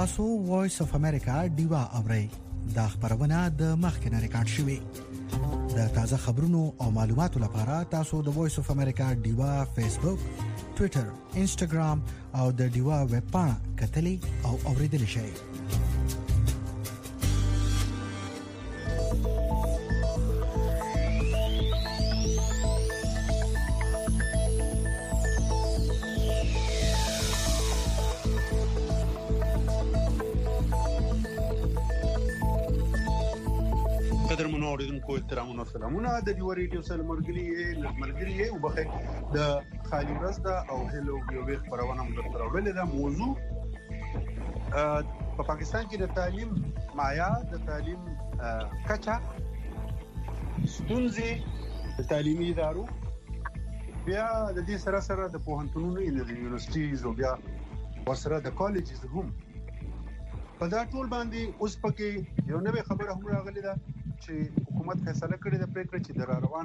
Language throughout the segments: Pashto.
تاسو وایس اف امریکا ډیوا اورئ. دا خبرونه د مخکنه ریکارډ شوې. د تازه خبرونو او معلوماتو لپاره تاسو د وایس اف امریکا ډیوا فیسبوک، ټوئیټر، انسټاګرام او د ډیوا ویب پاڼه کتلې او اوریدل شئ. اوریدونکو احترامونه سلامونه د دیو ریډیو سره مرګري او بخیر د خالي ورځ دا او هلو یو ویخ پرونه موږ تر ولې دا موضوع په پاکستان کې د تعلیم معیار د تعلیم کچا ستونزې د تعلیمي ادارو بیا د دې سره د پوهنتونونو د یونیورسيټیز او بیا ورسره د کالجز هم په دا ټول باندې اوس پکې یو نوې خبره هم راغلې ده چې حکومت فیصله کړې ده پریکړه چې د روان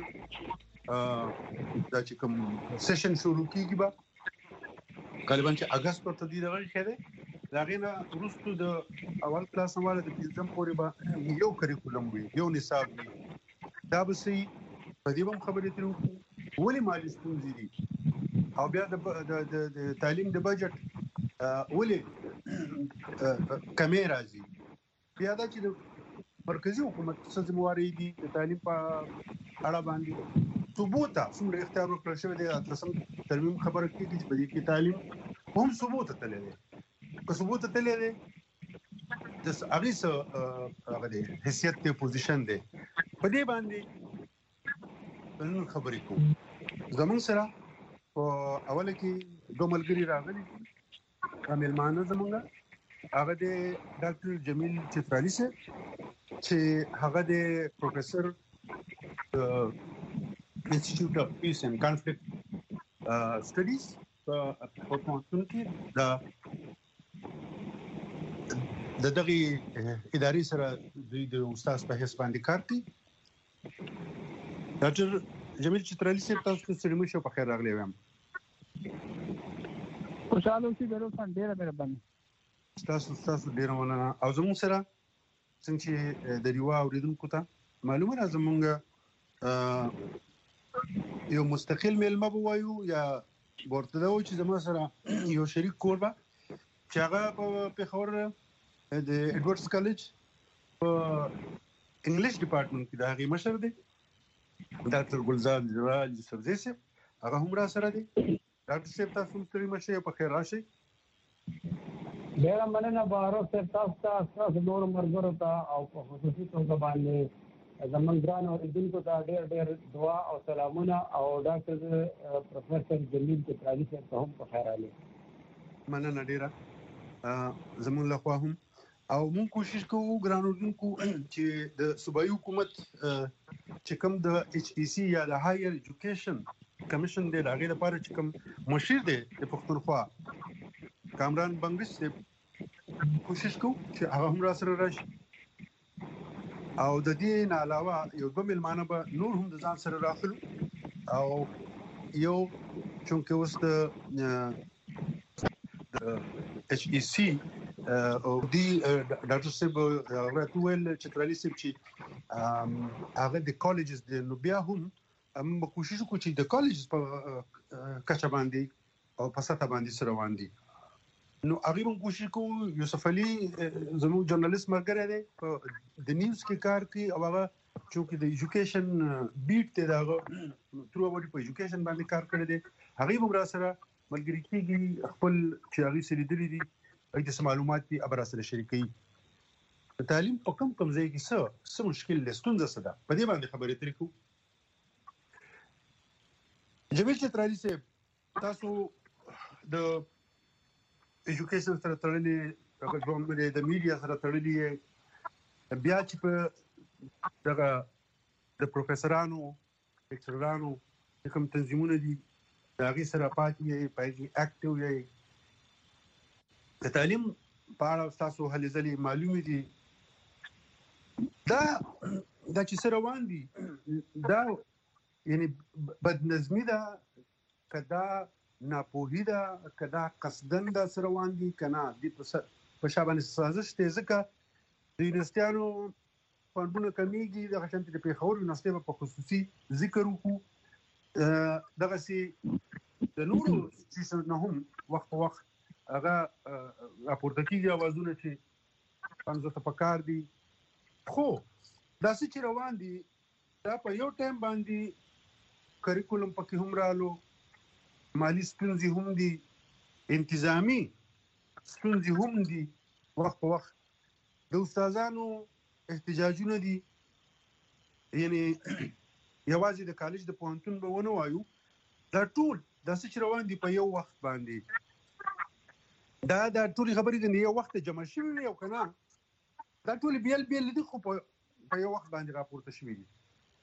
د چې کوم سیشن شروع کیږي به غالبا چې اگست ته تدید راغلی دا غینه وروسته د اول کلاس سمواله د پنځم پورې به یو کریکولم وي یو نصاب وي دا به سي په دې هم خبرې ترو ولې مالي ستونزې دي او بیا د تعلیم د بجټ ولې کمې راځي بیا دا چې مرکزی حکومت څه ذمہواری دي د تعلیم په اړه باندې ثبوت څومره اختیار ورکړل شوی دی تاسو ترمیم خبره کیږي چې په دې کې تعلیم هم ثبوت تللی دی که ثبوت تللی دی د اغیس هغه دی حیثیت ته پوزیشن دی په دې باندې نن خبرې کوم زمون سره اوله کې دوه ملګري راغلي کامل مانه زمونږ هغه د ډاکټر جمیل چترالی سره چې هغه د پروفیسور انسټیټیوټ اف پیس اینڈ کانفلکټ سټډیز په پورتمنټون کې د دغه ادارې سره د استاد په حساب باندې کار کوي. ډاکټر جمیل چترالی سره تاسو ته سلام شو په خیر راغلی یم. خوشاله اوسئ ډیره مهرباني. تاسو ډیره مننه او زموږ سره څنګه چې د دیوا اوریدونکو ته معلومه ده زمونږ یو مستقل میلمه بوایو یا ورته دا و چې زموږ سره یو شریک کوربه چې هغه په پیښور د ایډورډز کالج په انګلیش ډپارټمنټ کې د هغې مشر دی ډاکټر ګلزار جلال یوسفزی صاحب هغه هم را سره دی. ډاکټر صاحب تاسو هم ستړي مه شئ په خیر راشئ. ډیره مننه بهارو صاحب تاسو نور مرګرو ته او په خصوصي توګه باندې زمونږ ګران اوریدونکو ته ډېر دعا او سلامونه او ډاکټر پروفیسور جمیل چترالی صاحب ته هم په خیر راغلی. مننه ډیره زمونږ لخوا هم او مونږ کوشش کوو ګران اوریدونکو چې د صوبایي حکومت چې کوم د ایچ ای سی یا د هایر ایجوکیشن کمیشن دی هغه لپاره چې کوم مشیر دی د پښتونخوا کامران بنگش سے کوشش کو چې هغه هم را سره راشي او د دې نه علاوه یو دوه ملمانه به نور هم د ځان سره راخلو او یو چونکه اوس د ایچ ای سی او دی ډاکټر صاحب راټول چترالی صاحب چې هغه د کالجز د نو بیا هم کوشش کو چې د کالجز په کچه باندې او په سطح باندې سره باندې نو هغه موږ کوشش کوو. یوسف علي زموږ ژورنالیست مرګره دی په د نیوز کې کار کوي او هغه چې د ایجوکیشن بیټ ته دغه ترو وړي په ایجوکیشن باندې کار کړی دی هغه موږ را سره ملګری کیږي خپل چې هغه سره دي د معلومات دي ابر سره شریکي تعلیم په کوم ځای کې څه مشکل لستونزه ده په دې باندې خبرې ترې کوو. جمیل چترالی صاحب تاسو د ایجوکیشن سره تړلې د میډیا سره تړلې بیا چې په دغه د پروفیسورانو لیکچرانو کوم تنظیمونه دي هغه سره پاتې پایږي اکټیو یې د تعلیم په اړه تاسو هلې ځلې معلومې دي دا چې سره روان دي دا یعنی بدنظمی ده کدا ناپوهی ده کدا قصدن ده سره روان دي کنه د په په شا باندې سازش دی ځکه د یونیورسيټانو فندونه کمیږي دغه شانتي د پیښور یونیورسيټي په خصوصي ذکر وکړو دغه سي د نورو انسټیټیوشن نه هم وخت هغه راپورته کیږي اوازونه چې څنګه ته پکار دي خو دا چې روان دي دا په یو ټایم باندې کریکولم پکې هم رالو مالی ستونزې هم دي انتظامی ستونزې هم دي وخت د استادانو احتجاجونه دي یعنی یوازې د کالج د پوهنتون به ونه وایو دا ټول د څه روان دي په یو وخت باندې دا ټول خبرې د یو وخت جمع شوي او کنه دا ټول بیل دي خو په یو وخت باندې راپورته شوي دي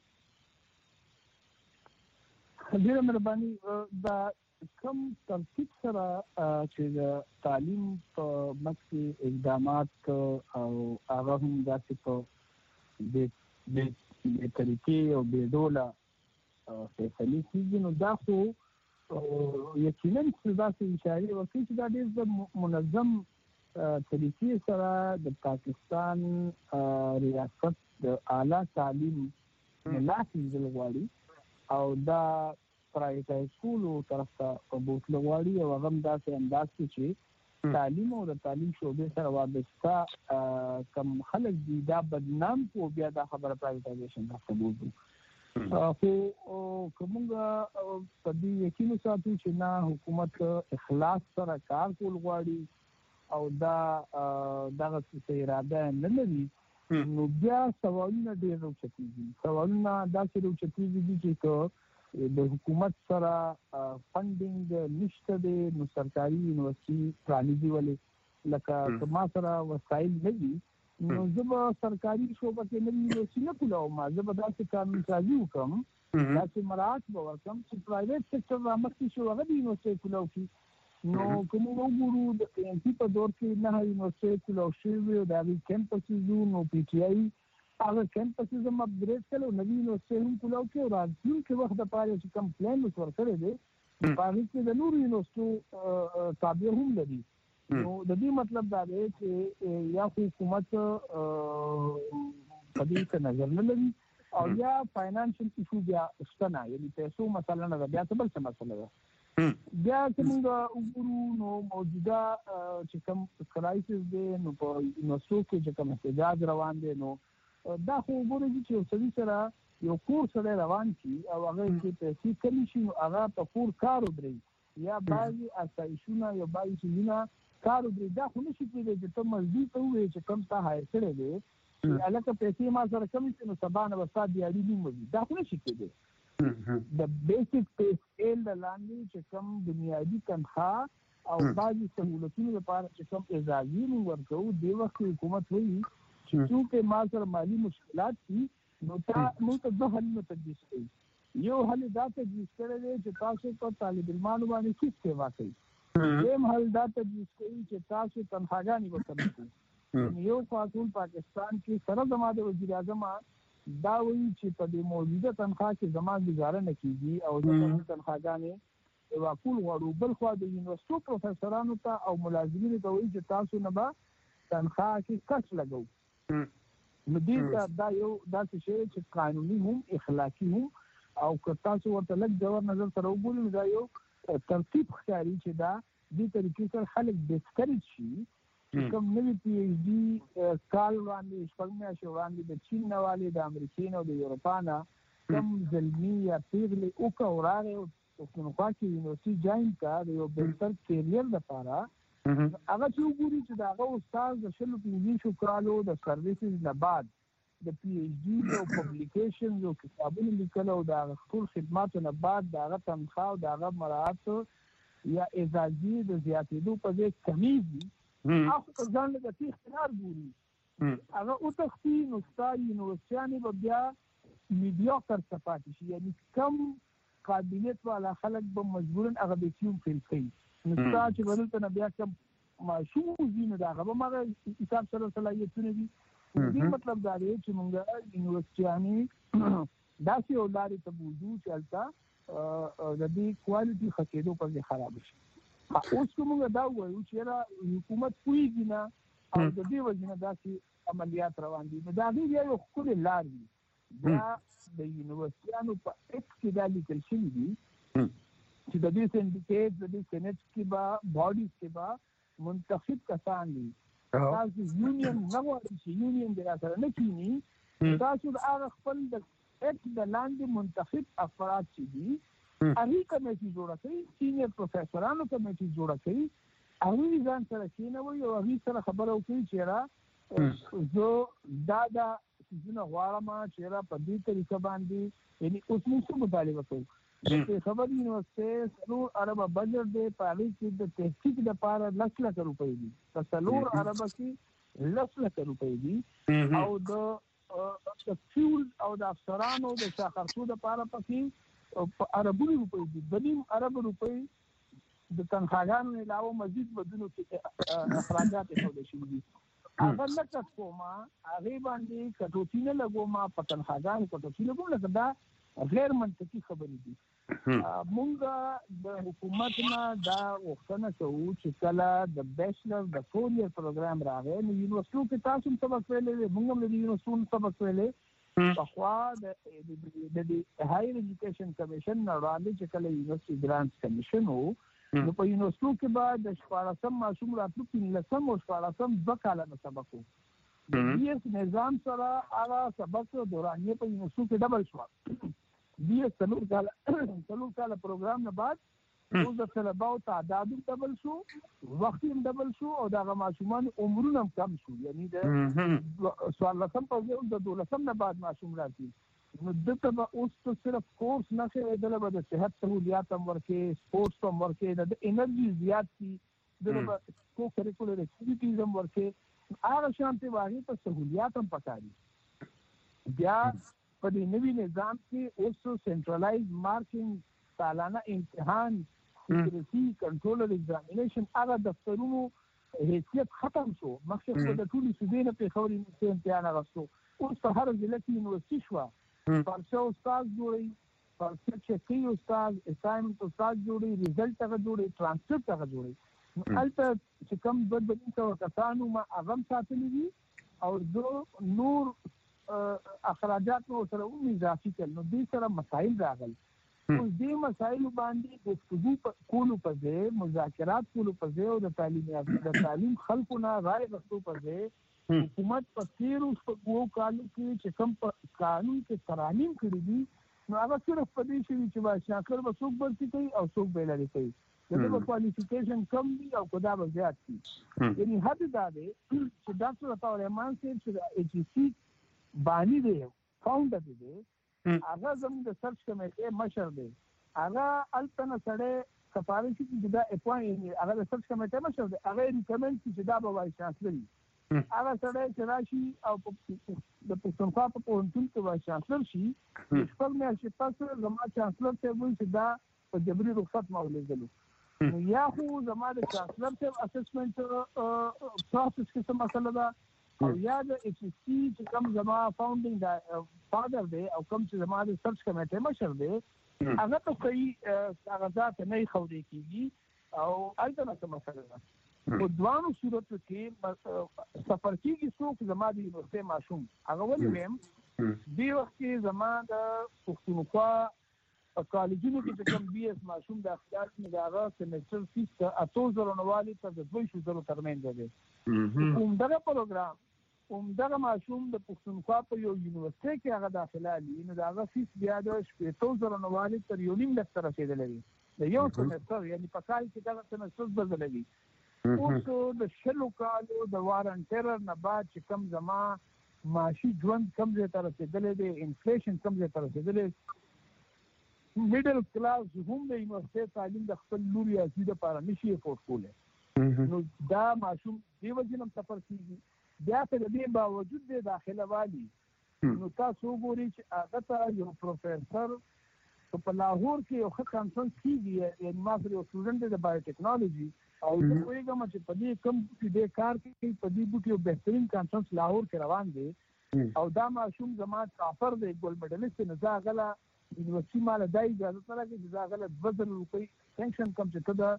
ډیره مهرباني دا کوم ترتیب سره چې تعلیم په مخکې اقدامات او هغه هم داسې په د طریقې او د ډوله فیصلې کېږي نو دا خو یقینا داسې اشارې ورکوي چې دا ډېر د منظم طریقې سره د پاکستان ریاست د اعلی تعلیم لاس وینځل غواړي او دا پرایویټایز کولو طرف ته بوتلو غواړي او هغه هم داسې انداز کې چې تعلیم او د تعلیم شعبې سره وابسته کم خلک دي دا بدنام کو بیا دا خبره پرایویټایزیشن ته بوځي خو کومه په دې یقین ساتو چې نه حکومت اخلاص سره کار کول غواړي او دا دغه څه اراده نه لري نو بیا سوالونه ډېر راوچتېږي سوالونه داسې راوچتېږي چې د حکومت سره فنډینګ نشته دی نو سرکاري یونیورسيټي پرانیزي ولې لکه ما سره وسایل نه دي نو زه به سرکاري شعبه کې نوې یونیورسيټي نه کولاوم زه به داسې قانون سازي وکړم داسې مراعات به ورکړم چې پرایویټ سکتر رامخکې شو هغه د یونیورسيټي کولاو کړي نو کوم وګورو د پی ان پی په دور کې نه یونیورسيټي کولاو شوی او د هغې کیمپسز نو پی ټي آی هغه کیمپسز هم اپګریډ کړل او نوي یونیورسيټي هم کولاو کړي او راتلونکي وخت دپاره چې کوم پلان اوس ورکړی دی په هغې کې د نورو یونیورسيټو تابع هم لري نو د دې مطلب دا دی چې یا حکومت په دې ته نظر نه لري او یا فاینانشل ایشو بیا شته نه یعنې پیسو مسله نه ده بیا څه بل څه مسله ده بیا چې موږ وګورو نو موجوده چې کوم کرایسس دی نو په یونیورسيټو کې چې کوم احتجاج روان دی نو دا خو وګورئ چې یو سړي سره یو کور سره روان شي او هغه کې پیسې کمې شي نو هغه په کور کار ودرېږي یا بعضې اسایشونه یا بعضې څیزونه کار ودرېږي دا خو نشي کېدی چې ته مزدور ته ووایې چې کوم تا هایر کړی دی هلکه پیسې ما سره کمې شي نو سبا نه به ستا دیاري نیم وځي دا خو نشي کېدی د بیسک پے سکیل د لاندې چې کوم بنیادي تنخواه او بعضې سهولتونو لپاره چې کوم اعزازي موږ ورکوو دې وخت حکومت وایي چې څوکې ما سره مالي مشکلات دي نو موږ ته دوه حلونه تجویز کوي یو حل دا تجویز کړی دی چې تاسو په طالب علمانو باندې فیس سیوا کوي دویم حل دا تجویز کوي چې تاسو تنخواګانې ورته کوئ یو خوا ټول پاکستان کې سره زما د وزیر اعظم دا وایي چې په دې موجوده تنخواه کې زما ګزاره نه کېږي او زموږ تنخواګانې واکول غواړو بل خوا د یونیورسيټو پروفیسرانو ته او ملازمینو ته وایي چې تاسو نه به تنخواه کې کچ لګوو نو دې ته دا یو داسې شی چې قانوني هم اخلاقي هم او که تاسو ورته لږ ډول نظر سره وګورئ نو دا یو ترتیب ښکاري چې دا دې طریقې سره خلک ډسکریج شي کوم نوی پی ایچ ډي کال وړاندې شپږ میاشتې وړاندې د چین نه والې د امریکې نه او د اروپا نه کوم زلمي یا پیغلې وکړه او راغی او پښتونخوا کې یونیورسيټي جاین کړه د یو بهتر کیریر لپاره هغه چې وګوري چې د هغه استاد د 15 کالو د سروسز نه بعد د پی ایچ ډي او پبلیکیشنز او کتابونو لیکل او د هغه ټول خدماتو نه بعد د هغه تنخواه او د هغه مراعات یا اعزازي د زیاتېدو په ځای کمیږي هغه ځان له دې اختیار ګوري هغه او تختی نو ستاسو یونیورسيټي به بیا میډیاکر پاتې شي یعنی کم قابلیت والا خلک به مجبورن هغه به کیوم فیل کوي نو تاسو چې ورته نه بیا کوم ماشوم زینه دا هغه مګر حساب سره صلاحیتونه دي دې مطلب دا دی چې موږ یونیورسيټي داسې اولاد ته بوجو چلتا د دې کوالټي خکېدو په خراب شي اوس کومه دا وایو چې را حکومت کوي نه او د دې وجنه داسې عملیات روان دي. دا بیا یو ښکلې لار دي. بیا د یونیورسيانو په اکټ کې دا لیکل شوي دي چې د دې سندیکیټ د دې سینټ کې به باډیز کې به منتخب کسان دي. تاسو یونین نه غواړئ چې یونین دې راسره نه کینی، تاسو د هغه خپل د اکټ د لاندې منتخب افراد چې دي هغې کمیټي جوړه کړئ، سینیر پروفیسرانو کمیټي جوړه کړئ، هغوی ځان سره کېنوئ او هغوی سره خبره وکړئ چې یاره زه دا چیزونه غواړم چې یاره په دې طریقه باندې، یعنی اوس موږ څه مطالبه کوو. د خبر یونیورسټۍ 4 اربه بجټ دی، په هغې کې د تحقیق لپاره 10 لکه روپۍ دي، په 4 اربه کې 10 لکه روپۍ دي، او د فیول او د افسرانو د شاخصو لپاره پکې په اربونو روپۍ دي. 2.5 ارب روپۍ د تنخواګانو علاوه مزید بدونو کې اخراجات ایښودل شوي دي. هغه نه کټ کومه، هغې باندې کټوتي نه لګومه، په تنخواګانو کټوتي لګوم، لکه دا غیر منطقي خبرې دي. مونږ د حکومت نه دا غوښتنه کوو چې کله د بیچلر د 4 year پروګرام راغی نو یونیورسټیو کې تاسو هم سبق ویلی دی، مونږ هم د یونیورسټیو سبق ویلی. پخوا د هایر ایجوکیشن کمیشن نه وړاندې چې کله یونیورسټي ګرانټس کمیشن و، نو په یونیورسټیو کې به د 14 ماشوم راتلو 15 او 14 2 کاله نه سبق و. د بي ایس نظام سره هغه سبق دورانیه په یونیورسټیو کې ډبل شوه. بي ایس 3 کاله پروګرام نه بعد اوس د طلباو تعداد هم ډبل شو، وخت هم ډبل شو، او دغه ماشومان عمرونه هم کم شو. یعنی د 14 په ځای د 12 نه بعد ماشوم راځي. نو دته به اوس ته صرف کورس نه کوي، دله به د صحت سهولیات هم ورکړي، سپورټس هم ورکړي، د انرژي زیات شي، دله به کو کریکولر اکټیویټیز هم ورکړي، هغه شانتې به هغې ته سهولیات هم پکار دي. بیا په دې نوي نظام کې اوس سنټرلایز مارکینګ، سالانه امتحان، سیکریټي کنټرولر ایگزامینیشن، هغه دفترونو حیثیت ختم شو. مخکې خو د ټولې صوبې نه پېښور یونیورسټۍ امتحان اخیستو، اوس په هر ضلع کې یونیورسټي شوه. پرچه استاد جوړوي، پرچه چکي استاد، اساینمنټ استاد جوړوي، ریزلټ هغه جوړوي، ټرانسکرپټ هغه جوړوي. نو هلته چې کوم 200 کسانو ما هغه هم ساتلي دي، او زه نور اخراجات نو سره هم اضافي کړل. نو دې سره مسایل راغل. اوس دې مسایلو باندې گفتگو کولو په ځای، مذاکرات کولو په ځای، او د تعلیم خلکو نه رایې غوښتو په ځای، حکومت په 13 کالو کې چې کوم قانون کې ترامیم کړي دي، نو هغه صرف په دې شوي چې وایس چانسلر به څوک برسي کوي او څوک به لرې کوي، د دې به کوالیفیکیشن کم دي او که دا به زیات دي. یعنی حد دا دی چې ډاکټر عطاالرحمان صاحب چې د ایچ ای سی بانی دی، فاونډر دی، هغه زموږ د سرچ کمیټې مشر دی. هغه هلته نه سړی سفارش کړي چې دا اپوینټ، هغه د سرچ کمیټې مشر دی، هغه یې ریکمنډ کړي چې دا به وایس چانسلر وي. هغه سړی چې راشي او د پښتونخوا په پوهنتون کې وایس چانسلر شي، 6 میاشتې پس زما چانسلر صاحب وایي چې دا په جبري رخصت ما ولېږلو. نو یا خو زما د چانسلر صاحب اسسمنټ پروسس کې څه مسله ده، او یا د ایچ ای سی چې کوم زما فاونډینګ فادر دی او کوم چې زما د سرچ کمیټې مشر دی، هغه ته صحیح کاغذات نه ایښودل کېږي او هلته نه څه مسله ده. په دوانو صورتو کې سفر کېږي څوک زما د یونیورسټۍ ماشوم. هغه ولې ویم، دې وخت کې زما د پښتونخوا په کالجونو کې چې کوم بي ایس ماشوم د اختیار کې د هغه سیمسټر فیس د 8000 نه والي تر 20000 ترمنځ دی. همدغه پروګرام همدغه ماشوم د پښتونخوا په یو یونیورسټۍ کې هغه داخله لي، نو د هغه فیس بیا د 80000 نه والي تر 1.5 لک ته رسېدلی وي د یو سیمسټر، یعنی په کال کې دغه سیمسټر بدلوي. اوس د 20 کالو د وارنټر نه بعد چې کوم زما معاشي ژوند کم ځای ته رسېدلی دی، انفلیشن کم ځای ته رسېدلی، میډل کلاس هم د یونیورسټۍ تعلیم د خپل لور یا زوی دپاره نشي افورډ کولی، نو دا ماشوم دې وجې نه هم سفر کېږي. بیا که د دې باوجود دی داخله والي، نو تاسو وګورئ چې هغه ته یو پروفیسر په لاهور کې یو ښه کانفرنس کېږي، یعنې ما سره یو سټوډنټ دی د بایوټیکنالوژي، او زه پوهېږم چې په دې کوم بوټي دې کار کوي، په دې بوټي یو بهترین کانفرنس لاهور کې روان دی، او دا ماشوم زما ټاپر دی، ګولډ میډلیسټ دی. نو زه هغه له یونیورسټي ماله دا اجازه نه راکوي چې زه هغه له 2000 روپۍ سینکشن کړم چې ته د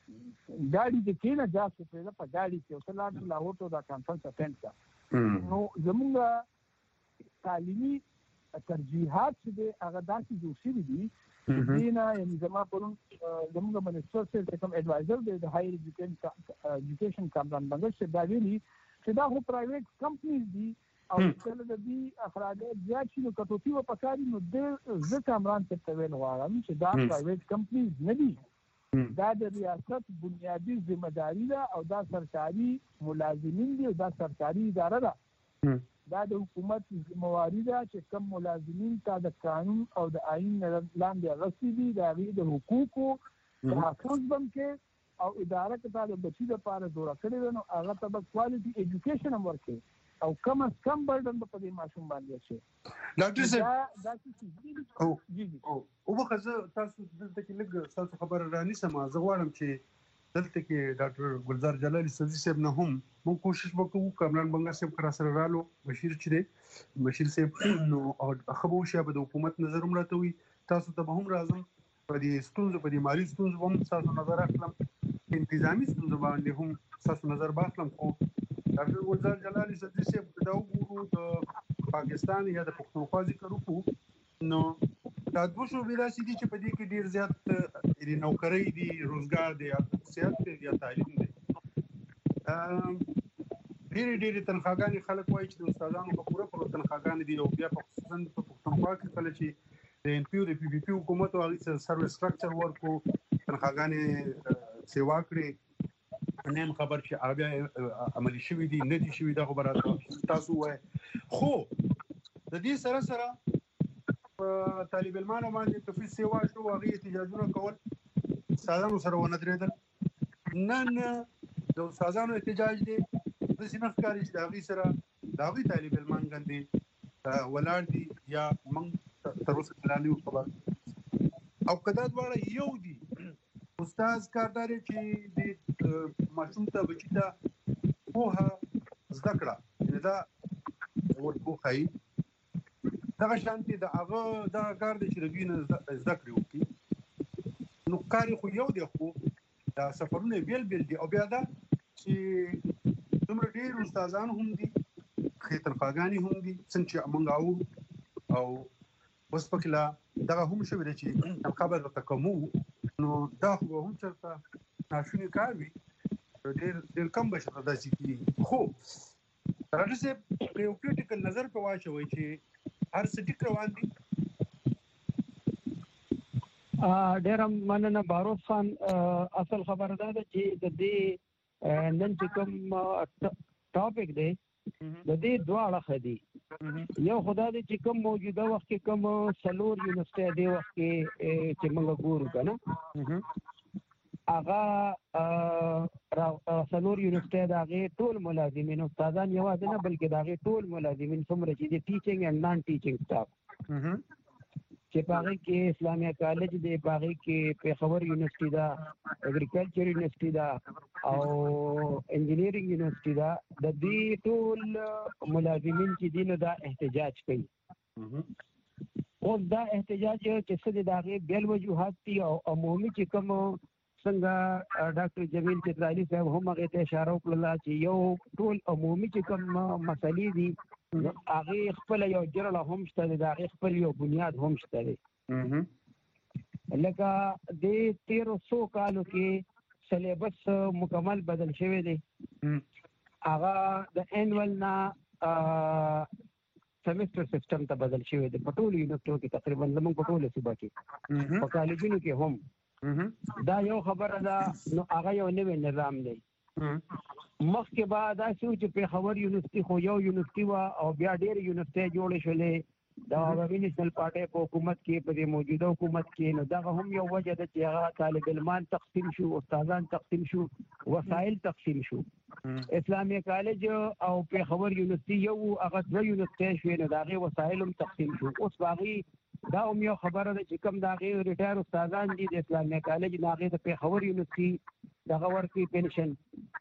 ګاډي د کینه جاسو په ګاډي کې وسلاټ لا وټو دا کانفرنس اټینډ نو زمونږ تعلیمي ترجیحات چې هغه داسې جوړ شوي دي دینا یعنی زما پرون زموږ منسټر سره کوم ایڈوایزر دی د هایر ایجوکیشن کامران بنگش دا ویلي چې دا خو پرایویټ کمپنیز دي او کله د دې اخراجات زیات شي نو کټوتی و پکاري نو د کامران ته ویل غواړم چې دا پرایویټ کمپنیز نه دي دا د ریاست بنیادی ذمہ داری ده او دا سرکاري ملازمین دي او دا سرکاري اداره ده دا د حکومت ذمہواری ده چې کوم ملازمین ته د قانون او د آئین لاندې غوښتي دي د هغې د حقوقو تحفظ به کې او اداره کې تا د بچي دپاره جوړه کړې ده نو هغه ته به کوالټي ایجوکیشن هم ورکوي او کم از کم برډن به په دې ماشوم باندې شي. ډاکټر صاحب وبخښه زه تاسو دلته کې لږ ستاسو خبره رانیسم. زه غواړم چې دلته کې ډاکټر ګلزار جلالي سدي صاحب نه هم موږ کوشش وکړو کامران بنگا صاحب کرا سره رالو بشیر چې دی بشیر صاحب نو خبرو شابه د حکومت نظر هم راته وي تاسو ته به هم راځم په دې ستونزو په دې مالي ستونزو هم تاسو نظر اخلم انتظامی ستونزو باندې هم تاسو نظر باخلم. خو ډاکټر ګلزار جلالي سدي صاحب دا وګورو د پاکستان یا د پښتونخوا ذکر وکړو نو دا دوه شعبې داسې دي چې په دې کې ډېر زیات نوکرۍ دي روزګار دی یا صحت دی یا تعلیم دی. ډېرې تنخواګانې خلک وایي چې د استادانو په پوره تنخواګانې دي او بیا په خصوصا په پښتونخوا کې کله چې د ان پی او د پی پی پي حکومت او هغې سروس سټرکچر ورکو تنخواګانې سیوا کړې نیم خبر چې هغه بیا عملي شوي دي نه دي شوي دا خو به راته تاسو ووایئ. خو د دې سره سره طالب علمانو باندې کفي سیوا شو هغې احتجاجونه کول استادانو سره ونه درېدل. نن د استادانو احتجاج دی داسې نه ښکاري چې د هغې سره د هغوی طالب علمان ګندې ولاړ دي یا موږ تر اوسه لا نه یو خبر او که دا دواړه یو دي استاد کار دا دی چې د ماشوم ته بچي ته پوهه زده کړه یعنې دا ورپوښایي دغه شانتې د هغه دغه کار دی چې د دوی نه زده کړې وکړي نو کار یې خو یو دی خو دا سفرونه یې بیل بیل دي او بیا دا چې دومره ډېر استادان هم دي ښې تنخواګانې هم دي څنګه چې موږ اورو او اوس پکې لا دغه هم شوي دی چې تنخوا به درته کم نو دا خو به هم چېرته ناشونی کار وي ډېر کم به شته داسې کېږي. خو ډاکټر صاحب یو کریټیکل نظر په واچوئ چې هر څه ټیک روان دي. ډېره مننه باروت خان. اصل خبره دا ده چې د دې نن چې کوم ټاپک دی د دې دوه اړخه دي. یو خدا دی چې کوم موجوده وخت کې کوم څلور یونیورسټۍ دی وخت کې چې موږ ګورو که نه هغه څلور یونیورسټۍ د هغې ټول ملازمین استادان یوازې نه بلکې د هغې ټول ملازمین څومره چې دي ټیچنګ اینډ نان ټیچنګ سټاف چې په هغې کې اسلامیه کالج دی په هغې کې پېښور یونیورسټي ده اګریکلچر یونیورسټي ده او انجینیرینګ یونیورسټي ده د دې ټول ملازمین چې دي نو دا احتجاج کوي. اوس دا احتجاج چې څه دی د هغې بیل وجوهات دي او عمومي چې کوم څنګه ډاکټر جمیل چترالي صاحب هم هغې ته اشاره وکړله چې یو ټول عمومي چې کوم مسلې دي هغې خپله یو جرړه هم شته دی د هغې خپل یو بنیاد هم شته دی. لکه د 1300 کالو کې سلیبس مکمل بدل شوی دی. هغه د اینول نه سیمسټر سیسټم ته بدل شوی دی په ټولو یونیورسټیو کې تقریبا زموږ په ټولو صوبه کې په کالجونو کې هم دا یو خبره ده. نو هغه یو نوی نظام دی. مخکې به داسې و چې پېښور یونیورسټي خو یو یونیورسټي وه او بیا ډېرې یونیورسټۍ جوړې شولې د عوامي نیشنل پارټۍ په حکومت کې په دې موجوده حکومت کې. نو دغه هم یو وجه ده چې هغه طالب علمان تقسیم شو استادان تقسیم شو وسایل تقسیم شو. اسلامیه کالج او پېښور یونیورسټي یو هغه دوه یونیورسټۍ شوې نو د هغې وسایل هم تقسیم شو. اوس په هغې دا هم یو خبره ده چې کوم د هغې ریټایر استادان دي د اسلامیه کالج نه هغې د پېښور یونیورسټي دغه ورکوي پنشن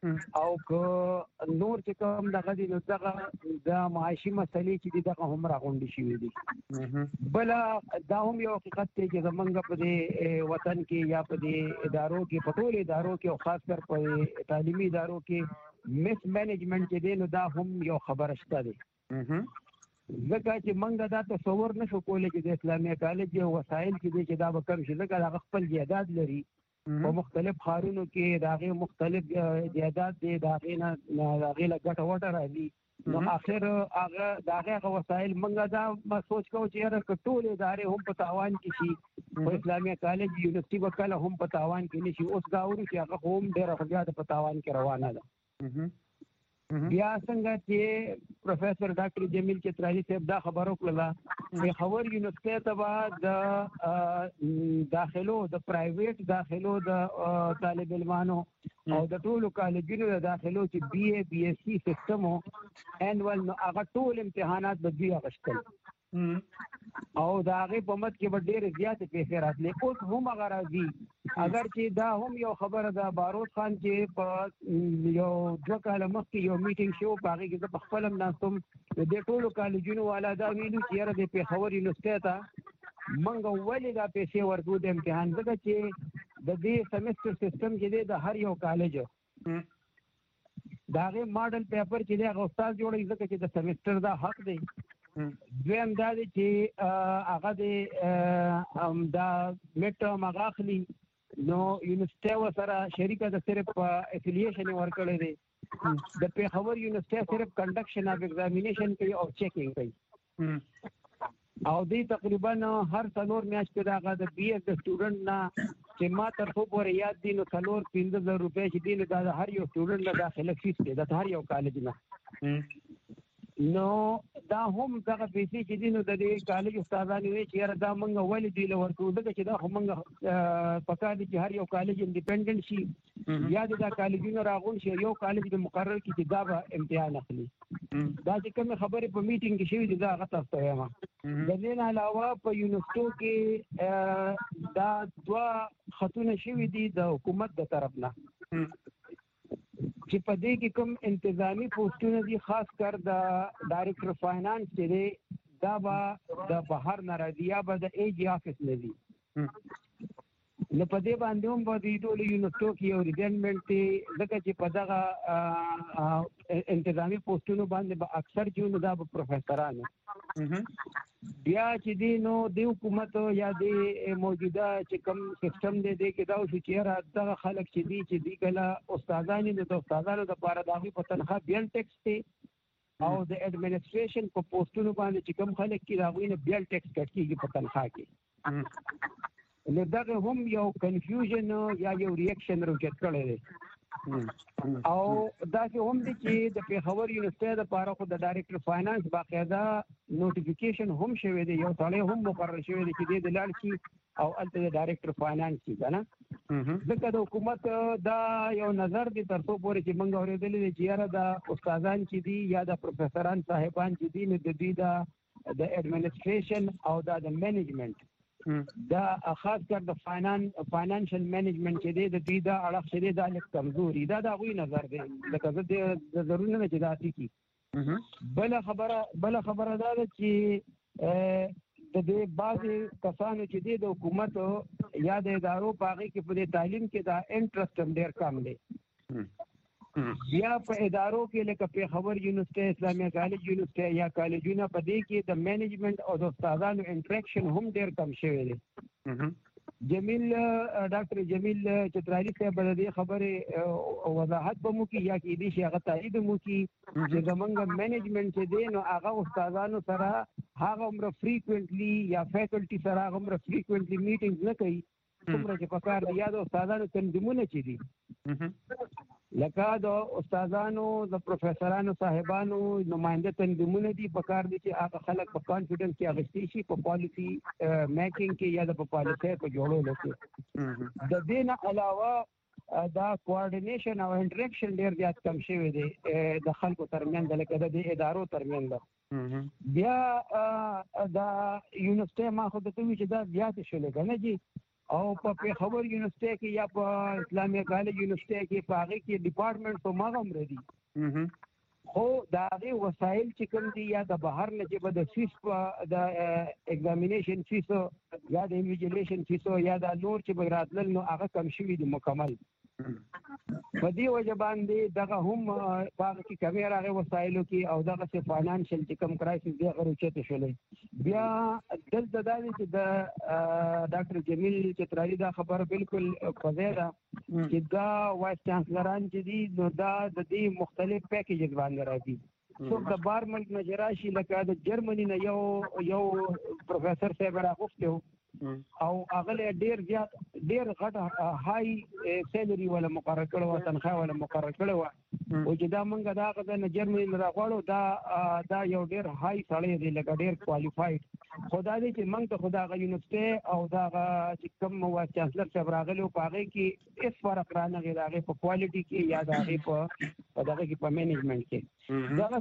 او که نور چې کوم دغه دي نو دغه د معاشي مسلې چې دغه هم راغونډې شوې دي. بل دا هم یو حقیقت دی چې زمونږ په دې وطن کې یا په دې ادارو کې په ټولو ادارو کې او خاص کر په تعلیمي ادارو کې مس مینجمنټ چې دی نو دا هم یو خبره شته دی. ځکه چې موږ دا تصور نشو کولی چې د اسلامي کالج وسایل چې دی چې دا به کم شي، ځکه هغه خپل جایداد لري په مختلف ښارونو کې، د هغې مختلف جایداد دی، د هغې نه د هغې له ګټه وټه راځي. نو اخر هغه د هغې وسایل موږ دا سوچ کوو چې یاره که ټول ادارې هم په تاوان کې شي، په اسلامي کالج یونیورسټي به کله هم په تاوان کې نه شي. اوس دا اورو چې هغه خو هم ډېره زیاته په تاوان کې روانه ده. بیا څنګه چې پروفیسر ډاکټر جمیل چترالي صاحب دا خبر وکړه پېښور یونیورسټۍ ته به د داخلو د پرایویټ داخلو د طالب علمانو او د ټولو کالجونو د داخلو چې بي اے بي ایس سی سیسټم و انول، نو هغه ټول امتحانات به دوی اخیستل او د هغې په مد کې به ډېرې زیاتې پیسې راتلې. اوس هم هغه راځي. اگر چې دا هم یو خبره ده، بارود خان چې په یو 2 کاله مخکې یو میټینګ شو، په هغې کې زه په خپل هم ناست وم، د دې ټولو کالجونو والا دا ویلو چې یاره د پېښور یونیورسټۍ ته موږ ولې دا پیسې ورکوو د امتحان، ځکه چې د دې سیمسټر سیسټم چې دی د هر یو کالج د هغې ماډل پیپر چې دی هغه استاد جوړوي، ځکه چې د سیمسټر دا حق دی. دویم دا دی چې هغه د دا میډ ټرم هغه اخلي، نو یونیورسټۍ ورسره شریکه ده، صرف افیلیشن یې ورکړی دی. د پېښور یونیورسټۍ صرف کنډکشن اف ایگزامینیشن کوي او چیکینګ کوي، او دوی تقریبا هر 4 میاشتې د هغه د بي ایس د سټوډنټ نه چې ما تر څو پورې یاد دي نو 4-15,000 روپۍ چې دي نو دا د هر یو سټوډنټ نه داخله فیس دی د هر یو کالج نه. نو دا هم دغه پیسې چې دي نو د دې کالج استادانو وایي چې یاره دا موږ ولې دوی له ورکوو، ځکه چې دا خو موږ پکار دي چې هر یو کالج انډیپینډنټ شي، یا د دا کالجونه راغونډ شي، یو کالج د مقرر کړي چې دا به امتحان اخلي. دا چې کومې خبرې په میټینګ کې شوي دي دا هغه تاسو ته وایم. د دې نه علاوه په یونیورسټو کې دا 2 خطونه شوي دي د حکومت د طرف نه چې په دې کې کوم انتظامی پوسټونه دي، خاص کر د ډایرکټر فاینانس چې دی دا به د بهر نه راځي یا به د ایجی آفس نه دي. نو په دې باندې هم به د ټولو یونیورسټو کې یو ریډنډمنټ دی، ځکه چې په دغه انتظامی پوسټونو باندې به اکثر چې نو دا به پروفیسرانو بیا چې دی نو د حکومت یا د موجوده چې کوم سیسټم دی دی کې دا شو چې یاره دغه خلک چې دی کله استادان دي د استادانو دپاره د هغوی په تنخواه بیل ټیکس دی، او د اډمنسټریشن په پوسټونو باندې چې کوم خلک کې د هغوی نه بیل ټیکس کټ کېږي په تنخواه کې. نو دغه هم یو کنفیوژن یا یو ریاکشن راوچت کړی دی. او داسې هم دی چې د پېښور یونیورسټۍ دپاره خو د ډایرکټر فاینانس باقاعده نوټیفیکیشن هم شوی دی، یو سړی هم مقرر شوی دی چې دی د لاړ شي او هلته د ډایرکټر فاینانس شي، که نه؟ ځکه د حکومت دا یو نظر دی تر څو پورې چې موږ اورېدلی دی چې یاره دا استادان چې دي یا د پروفیسران صاحبان چې دي نو د دوی د اډمنسټریشن او دا د مینجمنټ دا خاص کر د فاینانشل مینجمنټ چې دی د دوی دا اړخ چې دی دا لږ کمزوري، دا د هغوی نظر دی، لکه زه د ضروري نه چې دا کړي. بله خبره دا ده چې د دې بعضې کسانو چې دی د حکومت یا د ادارو په هغې کې په دې تعلیم کې دا انټرسټ هم ډېر کم دی. بیا په ادارو کې لکه پېښور یونیورسټۍ، اسلامي کالج یونیورسټۍ یا کالجونه په دې کې د مینجمنټ او د استادانو انټریکشن هم ډېر کم شوی دی. ډاکټر جمیل چترالي صاحب د دې خبرې وضاحت به مو کړي یا کېدای شي هغه تایید مو کړي چې زمونږ مینجمنټ چې دی نو هغه استادانو سره هغه عمره فریکوینټلی یا فیکلټي سره هغه عمره فریکوینټلی میټینګز نه کوي څومره چې پکار دی، یا د استادانو تنظیمونه چې دي لکه د استادانو د پروفیسرانو صاحبانو نماینده تنظیمونه دي، پکار دي چې هغه خلک په کانفیډنس کې اخیستی شي په پالیسي میکینګ کې یا د په پالیسۍ په جوړولو کې. د دې نه علاوه دا کوارډینیشن او انټریکشن ډېر زیات کم شوی دی د خلکو ترمنځ، لکه د دې ادارو ترمنځ. بیا دا یونیورسټۍ ما خو درته وویل چې دا زیاتې شولې که نه جي، او په پیښور یونیورسيټي کې یا په اسلامي کالج یونیورسيټي کې په هغه کې ډپارټمنټ په ماغم ردي خو دا غي وسایل چې کوم دي یا د بهر نه چې به د فیس په د ایگزامینیشن فیس یا د انویجیلیشن فیس یا د نور چې به راتلل نو هغه کم شوی دي مکمل په دې وجه باندې دغه هم هغه کې کمی راغی وسایلو کې او دغه څه فاینانشل چې کوم کرایسس دی هغه رچته شولې بیا دلته دا چې د ډاکټر جمیل چترالي دا خبره بالکل فزیده چې دا وایس چانسلران چې دي نو دا د دې مختلف پیکیجز باندې راځي څوک د بار ملک نه راشي لکه د جرمني نه یو پروفیسور صاحب راغوښتو او هغه ډیر غټ هاي سیلري ولا مقرر کړو تنخواه ولا مقرر کړو او چې دا مونږ دا غږ نه جرمني نه راغړو دا یو ډیر هاي سړی دی لکه ډیر کوالیفاید خدای دې چې مونږ ته خدای غ یونیورسيټي او دا چې کوم وایس چانسلر صاحب راغلو په هغه کې اس فرق را نه غیر هغه په کوالټي کې یا دا هغه په دغه کې په مینجمنت کې دا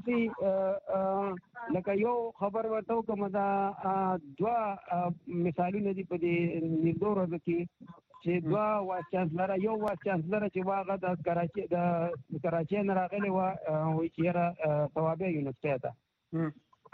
چې لکه یو خبر ورته کوم دا دوا مثالونه دي په دې نیمدور کې چې دوا وایس چانسلر یو وایس چانسلر چې واغه د کراچي نه راغلی و چې را ثوابه یونیورسيټي ته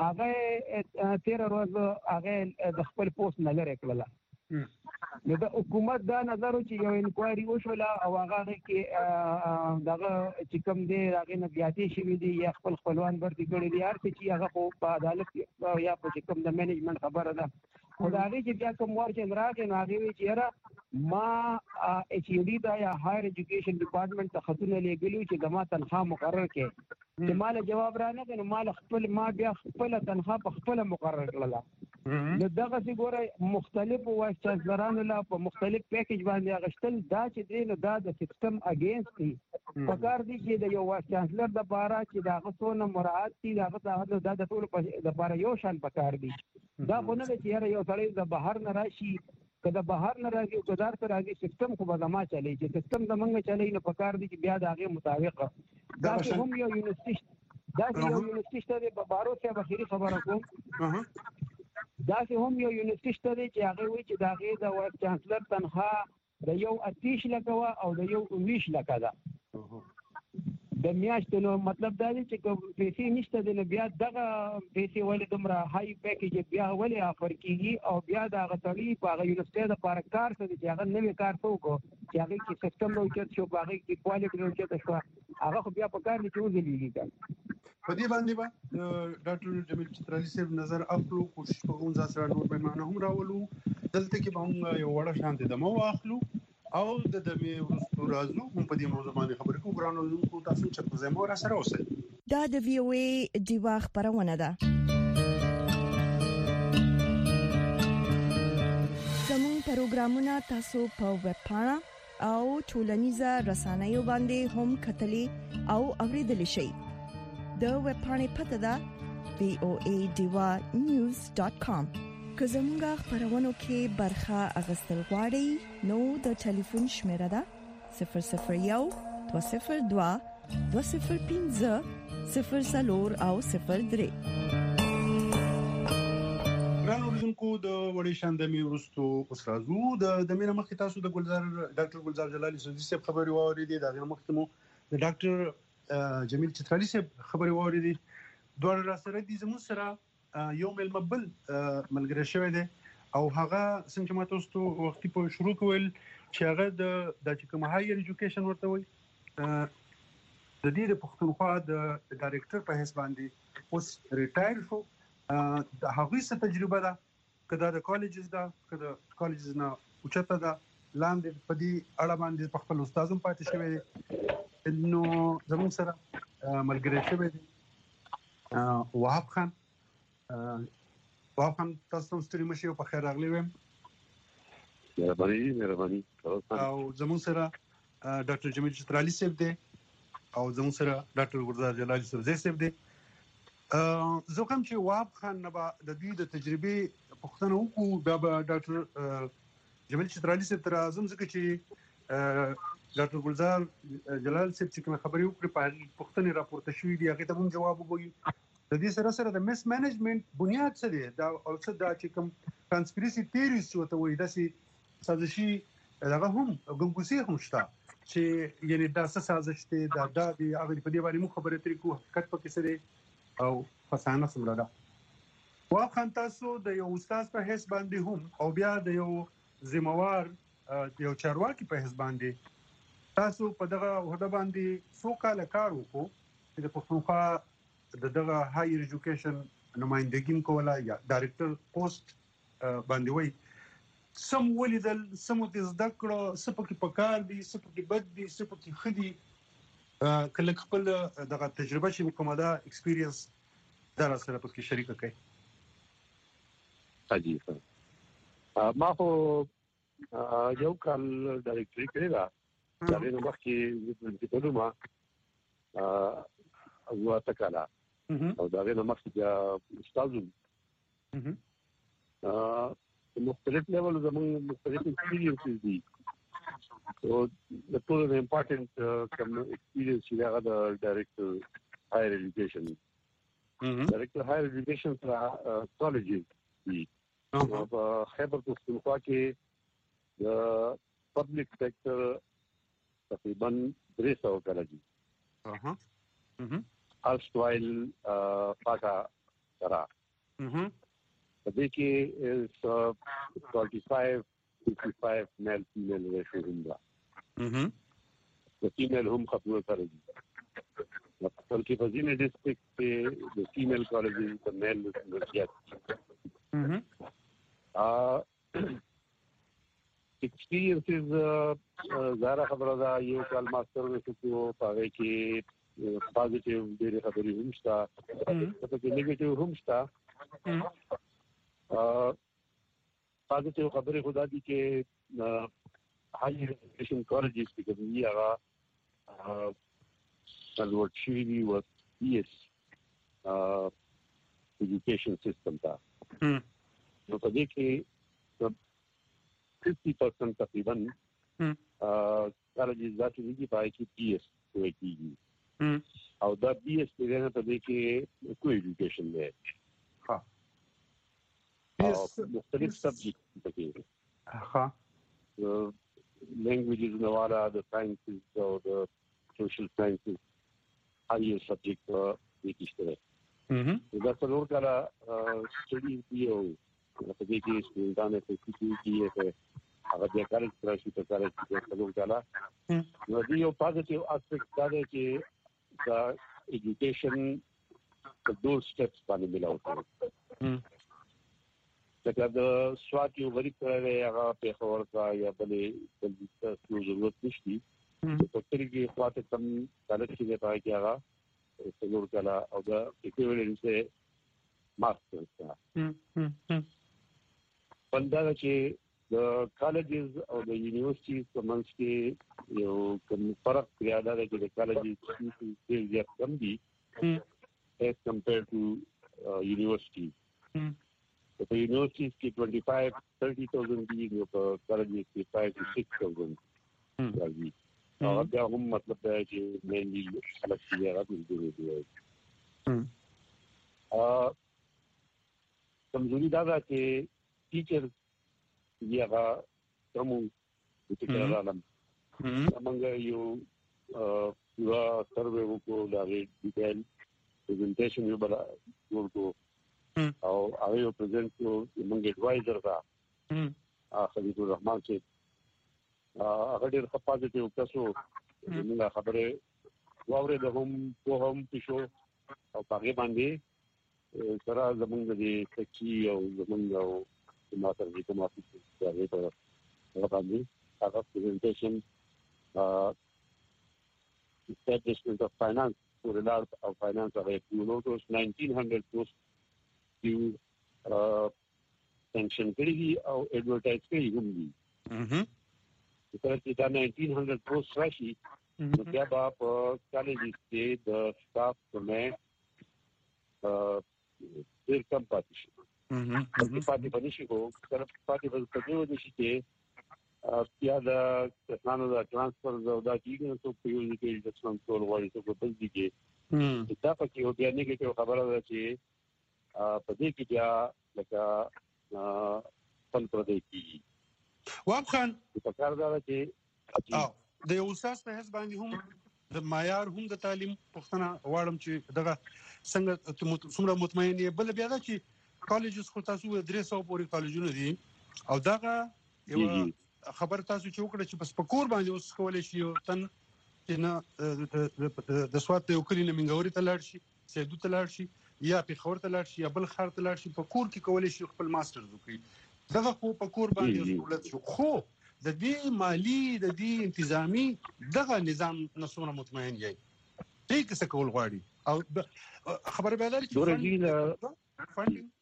هغه 13 ورځې هغه د خپل پوسټ نه لري کړل نو د حکومت دا نظر چې یو انکوایري وشوله او هغه کې دغه چې کوم دی هغه نه بیاتې شوی دی یا خپلوان برتي کړی دی هر څه چې هغه په عدالت یا په کوم د مینجمنت خبره ده خدای چې بیا کوم ورچ راغی نو هغه چې را ما ایچ یو ډی دا یا هایر ایجوکیشن ډپارټمنټ ته خطونه لګیلو چې د ما تنخواه مقرر کړي چې مال جواب را نه کړي مال خپل ما بیا خپل تنخواه په خپل مقرر کړل نو دغه څه ګوره مختلف وایس چانسلرانو لا په مختلف پیکیج باندې غشتل دا چې دی نو دا د سیستم اگینست دی پکار دی چې د یو وایس چانسلر د لپاره چې دا غوښتنه مراعات دي دا د ټول لپاره یو شان پکار دی دا خو نه چې یو سړی د بهر نه راشي کله بهر نه راځي او کدار ته راځي سیستم خو به زما چلی چې سیستم زمونږ چلی نو پکار دی چې بیا د هغه مطابق دا هم یو یونیورسيټي ته د بارو څخه بخیری خبره کوم دا هم یو یونیورسيټي ته چې هغه وی چې دا غي د وایس چانسلر تنخواه د یو 28 لکه او د یو 19 لکه ده د میاشتې نو مطلب دا دی چې پیسې نشته د بیا دغه پیسې ولې دومره هاي پیکیج بیا ولې افر کیږي او بیا دا غټړي په هغه یونیورسيټي د لپاره کار کوي چې هغه نوې کار وکړو چې هغه کې سیستم راوچت شو هغه کې کوالټي راوچت شو هغه خو بیا په کار دي چې وزلېږي په دې باندې با ډاکټر جمیل چترالي صاحب نظر اخلو کوشش کوو ځکه نور به معنی هم راولو دلته کې به هم یو وړه شانته دمو واخلو او د دمه ورستو راځو هم په دې موضوع باندې خبرې کوو ګرانو لونکو تاسو چې په زموږ سره اوسئ دا د وی او ای دیوا خبرونه ده زموږ پروګرامونه تاسو په ویب پاڼه او ټولنیزه رسنیو باندې هم کتلی او اوریدل شئ د ویب پاڼې پته ده voadiwa.news.com که زموږه خبرونه کې برخه اغستل غواړئ نو د ټلیفون شمیره ده 001 202 205 00 او 03 ګران اوریدونکو د وړي شاندمي ورستو اوس راځو د مینه مخې تاسو د ډاکټر ګلزار جلالي سودي صاحب خبري واوریدي دا غیر مخکمو د ډاکټر جمیل چترالي صاحب خبري واوریدي دوه را سره دي زموږ سره یو ملمبل ملګری شوی دی او هغه څنګه ما تاسو وختي په شروع کول چې هغه د کوم هایر ایجوکیشن ورته وي د دې د پښتونخوا د ډایریکټر په حساب باندې اوس ریټایر شو د هغه څه تجربه ده کله د کالجز ده کله کالجز نه اوچته ده لاندې په دې اړه باندې په خپل استادوم پاتې شوی نو زموږ سره ملګری شوی دی وهاب خان تاسو ستړي مشي او په خیر راغلی ویم مهرباني او زموږ سره ډاکټر جمیل چترالي صاحب دی او زموږ سره ډاکټر ګلزار جلالي صاحب دی زه کوم چې وهاب خان نه د دې د تجربه پوښتنه وکړو بیا ډاکټر جمیل چترالي صاحب تر اعظم ځکه چې ډاکټر ګلزار جلال صاحب چې کوم خبري وکړي په پوښتنه راپورته شوې دي هغه ته هم جواب وګورئ د دې سره د مس مینجمنت بنیاد څه دی دا او څه دا چې کوم کانسپیرسي تیوریز وته وایي داسې سازشي دغه هم ګنګوسي هم شته چې یعنی دا څه سازش دی دا د هغه په دې باندې مو خبرې ترې کو حقیقت پکې سره او فسانه سمره ده واخا تاسو د یو استاد په حساب باندې هم او بیا د یو ذمہوار یو چارواکي په حساب باندې تاسو په دغه وحده باندې څو کال کار وکړو چې د پښتونخوا دغه هایر ایجوکیشن نمائندګي کوله یا ډایرکټر پوسټ باندې وای سم ولیدل سم د زده کړو سپکې پکار دي سپکې بد دي سپکې خدي کله خپل دغه تجربه چې کومه ده ایکسپیرینس در سره پکې شریک کړئ حاجی ما خو یو کال ډایرکټري کړی دا نو مخکې د پلوما او تکالا او دا نو مخکې استادو مختلف لیول زموږ مختلف ایکسپیرینسز دي او د ټول امپورټنت کوم ایکسپیرینس چې هغه د ډایرکټر هایر ایجوکیشن ډایرکټر هایر ایجوکیشن سره کالجز دي په خیبر پختونخوا کې د پبلک سېکټر تقریبا 300 کالجز السوایل پاکا سره دې کې is 45-55 male female ratio ਹੁੰਦਾ د فیمیل هم خپل کړی بلکې په ځینې ډیسټریکټ کې د فیمیل کالجز د میل زیات ایکسپیرینسز زاره خبره ده یو کال ماستر وکړو په هغه کې پازیټیو ډېرې خبرې هم شته په کې نیگیټیو هم شته پازیټیو خبرې خدا دي چې هایر ایجوکیشن کالجز کې کوي هغه کنورټ شوی دی و ایس ایجوکیشن سیستم ته نو په دې کې 50% تقریبا کالجز ذاتي دي پای کې پی ایس کوي کیږي او دا پی ایس په دې کې کوئی ایجوکیشن دی مختلف سبجیکټ پکې ها لینګویجز نو والا د ساينسز او د سوشل ساينسز هاي سبجیکټ دې کېشته دا څلور کاله سټډي دیو په دې کې ستونزانه په کې کې هغه د کاري پروسې په اړه چې څلور کاله نو دی یو پازیټیو اسپیکټ دا دی چې دا ایجوکیشن په دوه سټیپس باندې ملاوي لکه د سوات یو غریب کړی هغه په خبر کا یا بلې څه ضرورت نشتی په تر کې خواته کم کالج کې پای کې هغه څلور کاله او دا ایکویوالنس ماستر څه پنځه چې د کالجز او د یونیورسيټیز په منځ کې یو کوم فرق پیدا دی چې د کالجز ډېر زیات کم دي as compared to universities په یونیورسيټیز کې 25-30,000 دي نو په کالجز کې 5-6,000 راځي او بیا هم مطلب دا چې مینلی خلک یې راځي دي کمزوري دا ده چې ټیچر یې کوم ټیچر عالم موږ یو پورا سروې وکړو دا ډیټیل پریزنټیشن یو بل ورکو او هغه پرزنټ کو موږ ایڈوایزر دا خلیل الرحمن چې هغه ډېر پازیټیو کسو موږ خبره واورې د هم پښو او هغه باندې سره زمونږ د تکی او زمونږ او ماتر دې کومه څه هغه په باندې هغه پریزنټیشن establishment of finance for a lot of finance are those 1900 posts you sanction kari or advertise kari hoongi because the 1900 posts rashi तो जब आप कॉलेज से the staff में फिर कम party party को तरफ पार्टी बस करो निश्चित क्या दा किसानों दा ट्रांसफर दा चीज़ें तो पीयूष के ट्रांसफर वाली तो बदल दीजिए इतना पक्की हो गया नहीं कि जो खबर है कि पति की क्या लगा फल प्रदेश की واب خان په کار دا چې د یو استاد په حساب باندې هم د معیار هم د تعلیم پوښتنه غواړم چې دغه څنګه څومره مطمئن یې بل بیا دا چې کالجز خو تاسو 300 پورې کالجونه دي او دغه یو خبر تاسو چې وکړه چې بس په کور باندې اوس کولای شي یو تن چې نه د سواد یو کلی نه منګوري ته لاړ شي سیدو ته لاړ شي یا په خور ته لاړ شي یا بل خار ته لاړ شي په کور کې کولای شي خپل ماسترز وکړي دغه خو په کور باندې سہولت شو خو د دې مالی د دې انتظامی دغه نظام نسونه مطمئن یي دې څه کول غواړي او خبر به لري چې فاندینګ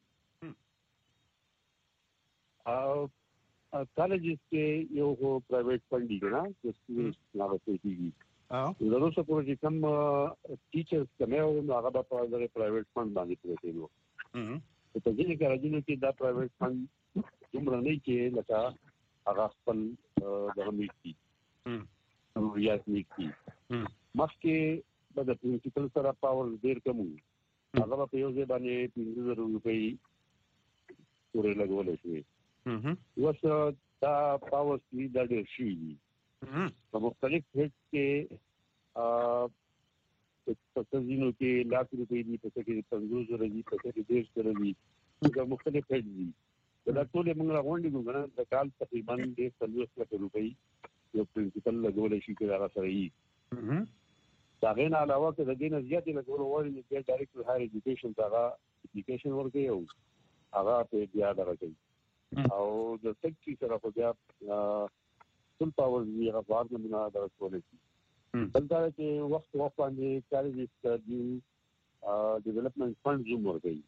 او کالجز کې یو پرایویټ فند دی نه چې سټوډنټس نه ورته زه اوس په دې کوم ټیچرز کومه او هغه په دغه پرایویټ فند باندې پروتې نو په دې کې راځي چې دا پرایویټ فند دومره نه کې لکه هغه خپل د میټي ضرورت میټي مخکې د پرنسپل سره پاور ډیر کم هغه په یو ځای باندې 50,000 روپۍ پورې لګول شي اوس دا پاور سپیډ د ډیر شي په مختلف هیڅ کې په ځینو کې لاکھ روپۍ دي په څه کې 50,000 دي په څه کې 150,000 دي دا مختلف هیڅ دي دا ټول موږ راغونډي کوو د کال تقریبا 1.3 لک روپۍ یو پرنسپل لګول شي چې هغه سره یې دا غیر علاوه که د دې نه زیاتې لګول وایي چې ډایرکټ هایر ایجوکیشن دا اپلیکیشن ورکوي او هغه په بیا درکې او د سیکټری سره په بیا ټول پاور یې هغه باندې نه درکول شي بلدا چې وخت باندې کالج دی ډیولپمنٹ فند زوم ورکوي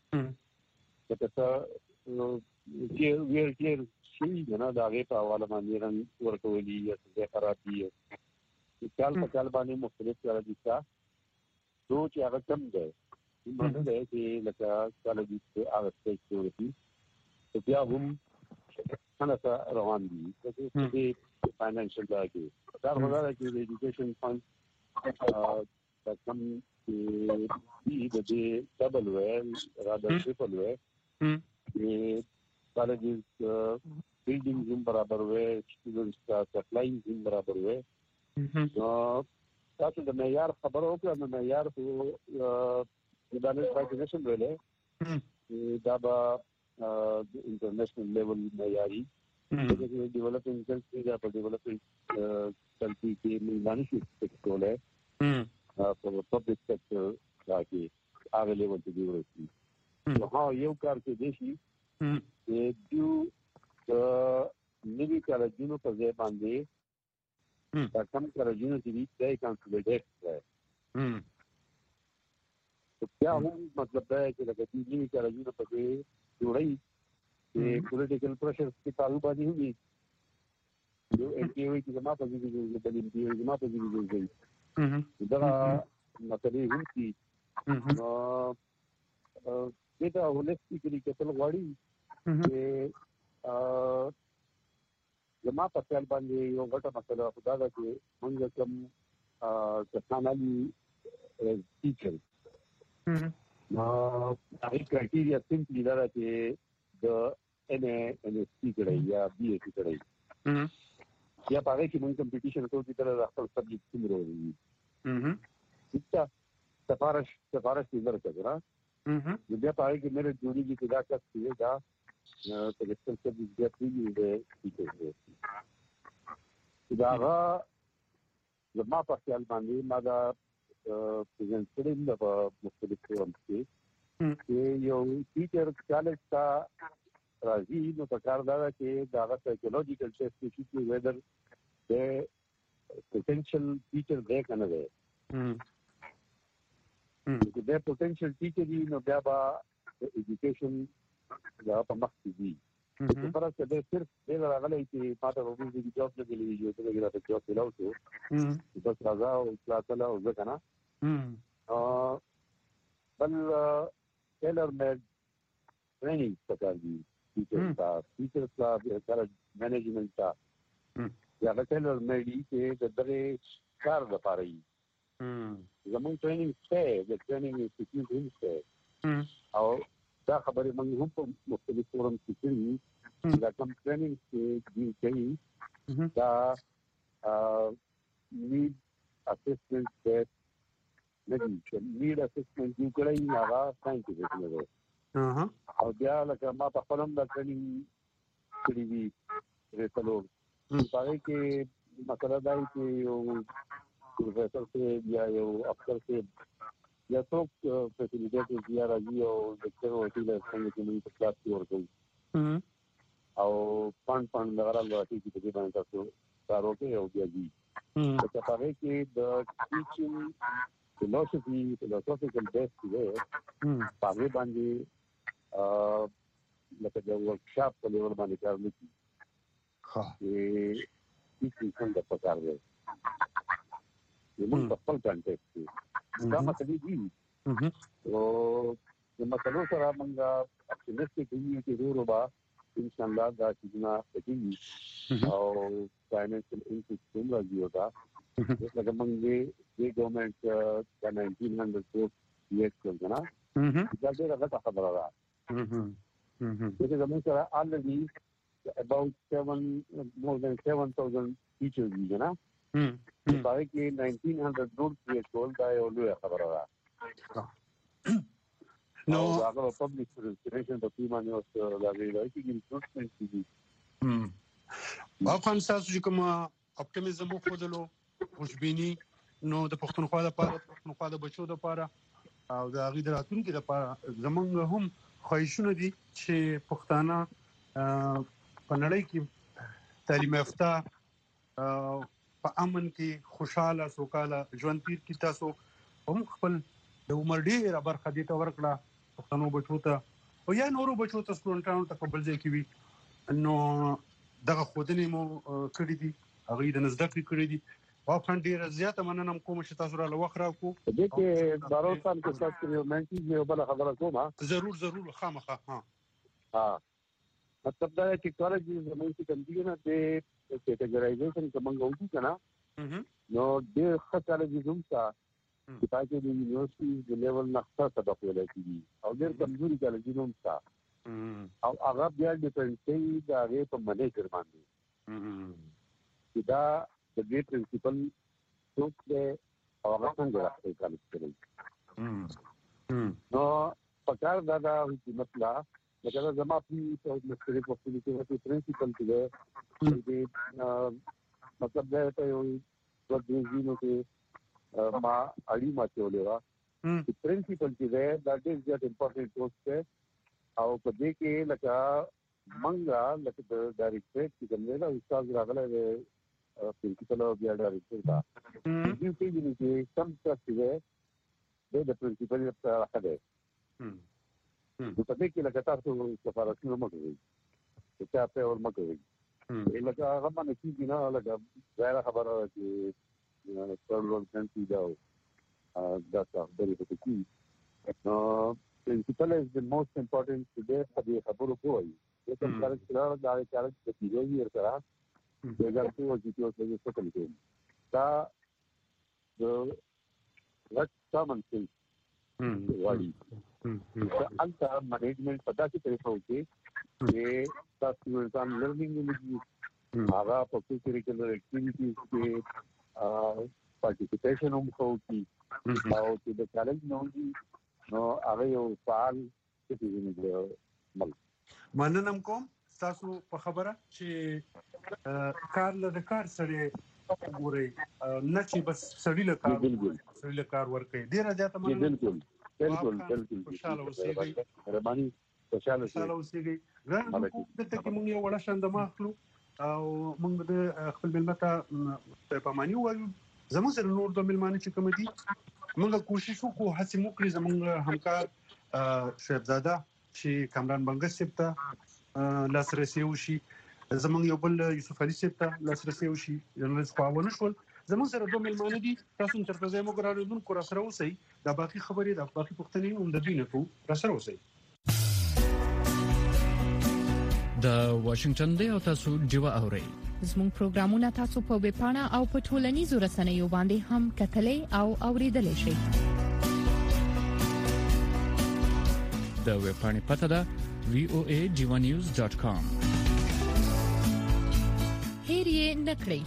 چې ویل کېر شي نه دا غي په حواله باندې رنګ ورکولي یا څه خراب دي کال په کال باندې مختلف کار دي نو چې هغه کم دی مونږ ته چې لکه کالج کې هغه څه ورته بیا هم څنګه روان دي چې فاینانشل دا کې دا وګورئ چې د ایجوکیشن فند دا کم چې د ډبل وې رادر ټریپل وې colleges buildings in barabar way students ka supplies in barabar way تاسو د معیار خبرو کې د معیار په ډیولپمنٹ فاینانشل ویلې دا به انټرنیشنل لیول معیاري د ډیولپمنٹ کنټری دا په ډیولپمنٹ کنټری کې ملاني شي څه په پبلک سیکټر راکې هغه لیول ته دی ورسي نو یو کار کې دی شي چې د نوی کالجونو په ځای باندې دا کم کالجونو چې دي دا کنسولیډیټ کړي بیا هم مطلب دا چې لکه چې نوی کالجونو په ځای جوړي چې پولیټیکل پریشر کې تعلق باندې وي یو ان پی او چې ما په دې کې د ان پی او ما په دې کې دا مطلب هم چې دا هولستیکلی کتل غواړي چې زما په خیال باندې یو غټه مسله خدا ده چې موږ کوم کسانالي ټیچر هغه کرایټیریا سمپلی دا چې د ان ان اس سی کړي یا بي اس سی کړي یا په هغه کې موږ کمپټیشن کوو چې تر خپل سبجیکټ څومره وي چې سفارش دې ورکړه بیا په هغه کې مېره جوړیږي چې دا کس دی دا په خپل سبجیکټ دی ټیچر دی دا زما په خیال باندې ما دا پریزنټ کړم د مختلف فورم کې یو ټیچر کالج کا راځي نو په کار دا چې دا سایکولوژیکل ټیسټ چې ویدر د پوتنشل ټیچر دی کنه دی د پوتنشل ټیچر دی نو بیا با ایجوکیشن دا په مخ کې دی چې پر څه د صرف د راغلي چې پاته وګورئ چې جواب نه دی یو څه غیر د جواب ملاو شو بس راځه او پلاټلا او ځکه نه بل ټیلر میډ ټریننګ پکار دی ټیچر کا کار مینجمنت کا یا ټیلر میډ چې دغه کار لپاره یې زموږ ټریننګ څه د ټریننګ انسټیټیوټ هم څه او دا خبرې موږ هم په مختلف فورم کې کړې دا کوم ټریننګ چې کوي دا need assessment that need assessment یو کړی هغه ساينټیفیک نه دی او بیا لکه ما په خپل هم د ټریننګ کړی وی رسلو پاره کې مطلب دا چې یو پروفیسور سے یا یو افسر سے یا څوک فیسیلیټیټر یا راځي او لیکچر ورته څنګه چې موږ په کلاس کې ورکوو او پان لګرال راځي چې په دې باندې تاسو کارو کې او بیا دي چې پاره کې د ټیچینګ philosophical base دی پاره باندې لکه د ورکشاپ په لیول باندې کار وکړي چې څنګه پکار دی موږ په خپل کانټیکست کې دا مسلې دي او د مسلو سره موږ اپټیمستیک یو چې ورو ان شاء الله دا چې نه کوي او فاینانشل انسټیټیوشن راځي دا لکه موږ د ګورنمنت د 1900 کوټ یې څنګه دا ډېره غټه خبره ده چې موږ سره already about more than 7,000 teachers دي نه پاره کې 1900 روټ یې کول دا یو لوی خبره ده نو هغه پبلک پریزنټیشن د پیمانه اوس دا ویلای چې انټروډکشن دي افغانستان چې کوم اپټیمizm خو دلو خوشبینی نو د پښتونخوا لپاره پښتونخوا د بچو لپاره او د غیر راتلونکو لپاره زمونږ هم خواهشونه دي چې پښتانه په نړۍ کې تعلیم یافته په امن کې خوشاله سوکاله ژوند تیر کی تاسو هم خپل د عمر ډیره برخه دي ته ورکړه پښتنو بچو ته او یا نورو بچو ته سټوډنټانو ته قبول ځای کوي نو دغه خودنې مو کړی دي هغه د نزدکړې کړی دي او خان ډیره زیاته مننه کوم چې تاسو را لوخ راکو دې کې باروسان کې تاسو یو منټي یو بل خبره کوم ضرور خامخا مطلب دا چې کالج زموږ چې کوم دي نه د کیټګرایزیشن کوم غوږی کنه نو د خطر د زوم څخه چې تاسو د یونیورسيټي د لیول نقطه سبق ویل کیږي او ډېر کمزوري کالجونو څخه او هغه بیا ډیپنډي دا غي په منیجر باندې دا د دې پرنسپل څوک دی او هغه څنګه راځي کالج کوي نو پکار دا مطلب لکه زما په مختلف وختونو کې پرنسپل دی مطلب دا ته یو د دې کې ما اړي ماته ولېوا چې پرنسپل چې دی دا ډېر زیات امپورټنټ پوسټ دی او په دې کې لکه منګه لکه د ډایریکټریټ چې کوم دی دا استاد راغله پرنسپل او بیا ډایریکټر دا دې کې چې سم څه دی د پرنسپل سره راځي په دې کې لکه تاسو سفارتونو مګوي چې تاسو اور مګوي لکه هغه باندې چې نه لکه ځای خبره چې څلور څنګه دا تاسو ډېر څه کوي نو principal is the most important today for the خبرو کوي چې څنګه چې دا کارک د پیږي ورته دا څه وځي چې څه کوي دا د what common sense والی انت مینجمنٹ پتا کی طریقہ ہوتی ہے کہ تاسو انسان لرننگ میں هغه په کریکولر اکټیویټیز کې پارټیسیپیشن هم کوي او چې د چیلنج نو هغه یو فعال سټیزن دی مننه کوم تاسو په خبره چې کار سره ګوري نه چې بس سړی له کار ورکړي ډیر زیاته مننه بالکل خوشاله اوسئ ربانی خوشاله اوسئ ګران کوم ته کې مونږ یو وړه شاند ماخلو او مونږ د خپل ملمته په پاماني وایو زموږ سره نور د ملمانه چې کوم دي مونږ کوشش وکړو هڅه وکړو زموږ همکار شعیب زاده چې کامران بنګس سپتا لاسرسي وشي زموږ یو بل یوسف علي سپتا لاسرسي وشي جنرال خواونه شول زموږ سره دوه ملمانه دي تاسو تر څو زموږ راوړونکو را سره اوسئ دا باقي خبرې د باقي پښتنې هم د دوی نه کو را سره اوسئ د واشنگټن دی او تاسو جوا اورئ زموږ پروګرامونه تاسو په ویب پاڼه او په ټولنیزو رسنیو باندې هم کتلې او اوریدلې شئ د ویب پاڼې پته ده voajivanews.com هیر یې نکړئ.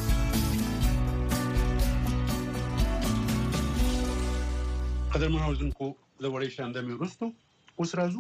قدرمن اوریدونکو د وړې شاندې مې وروسته اوس راځو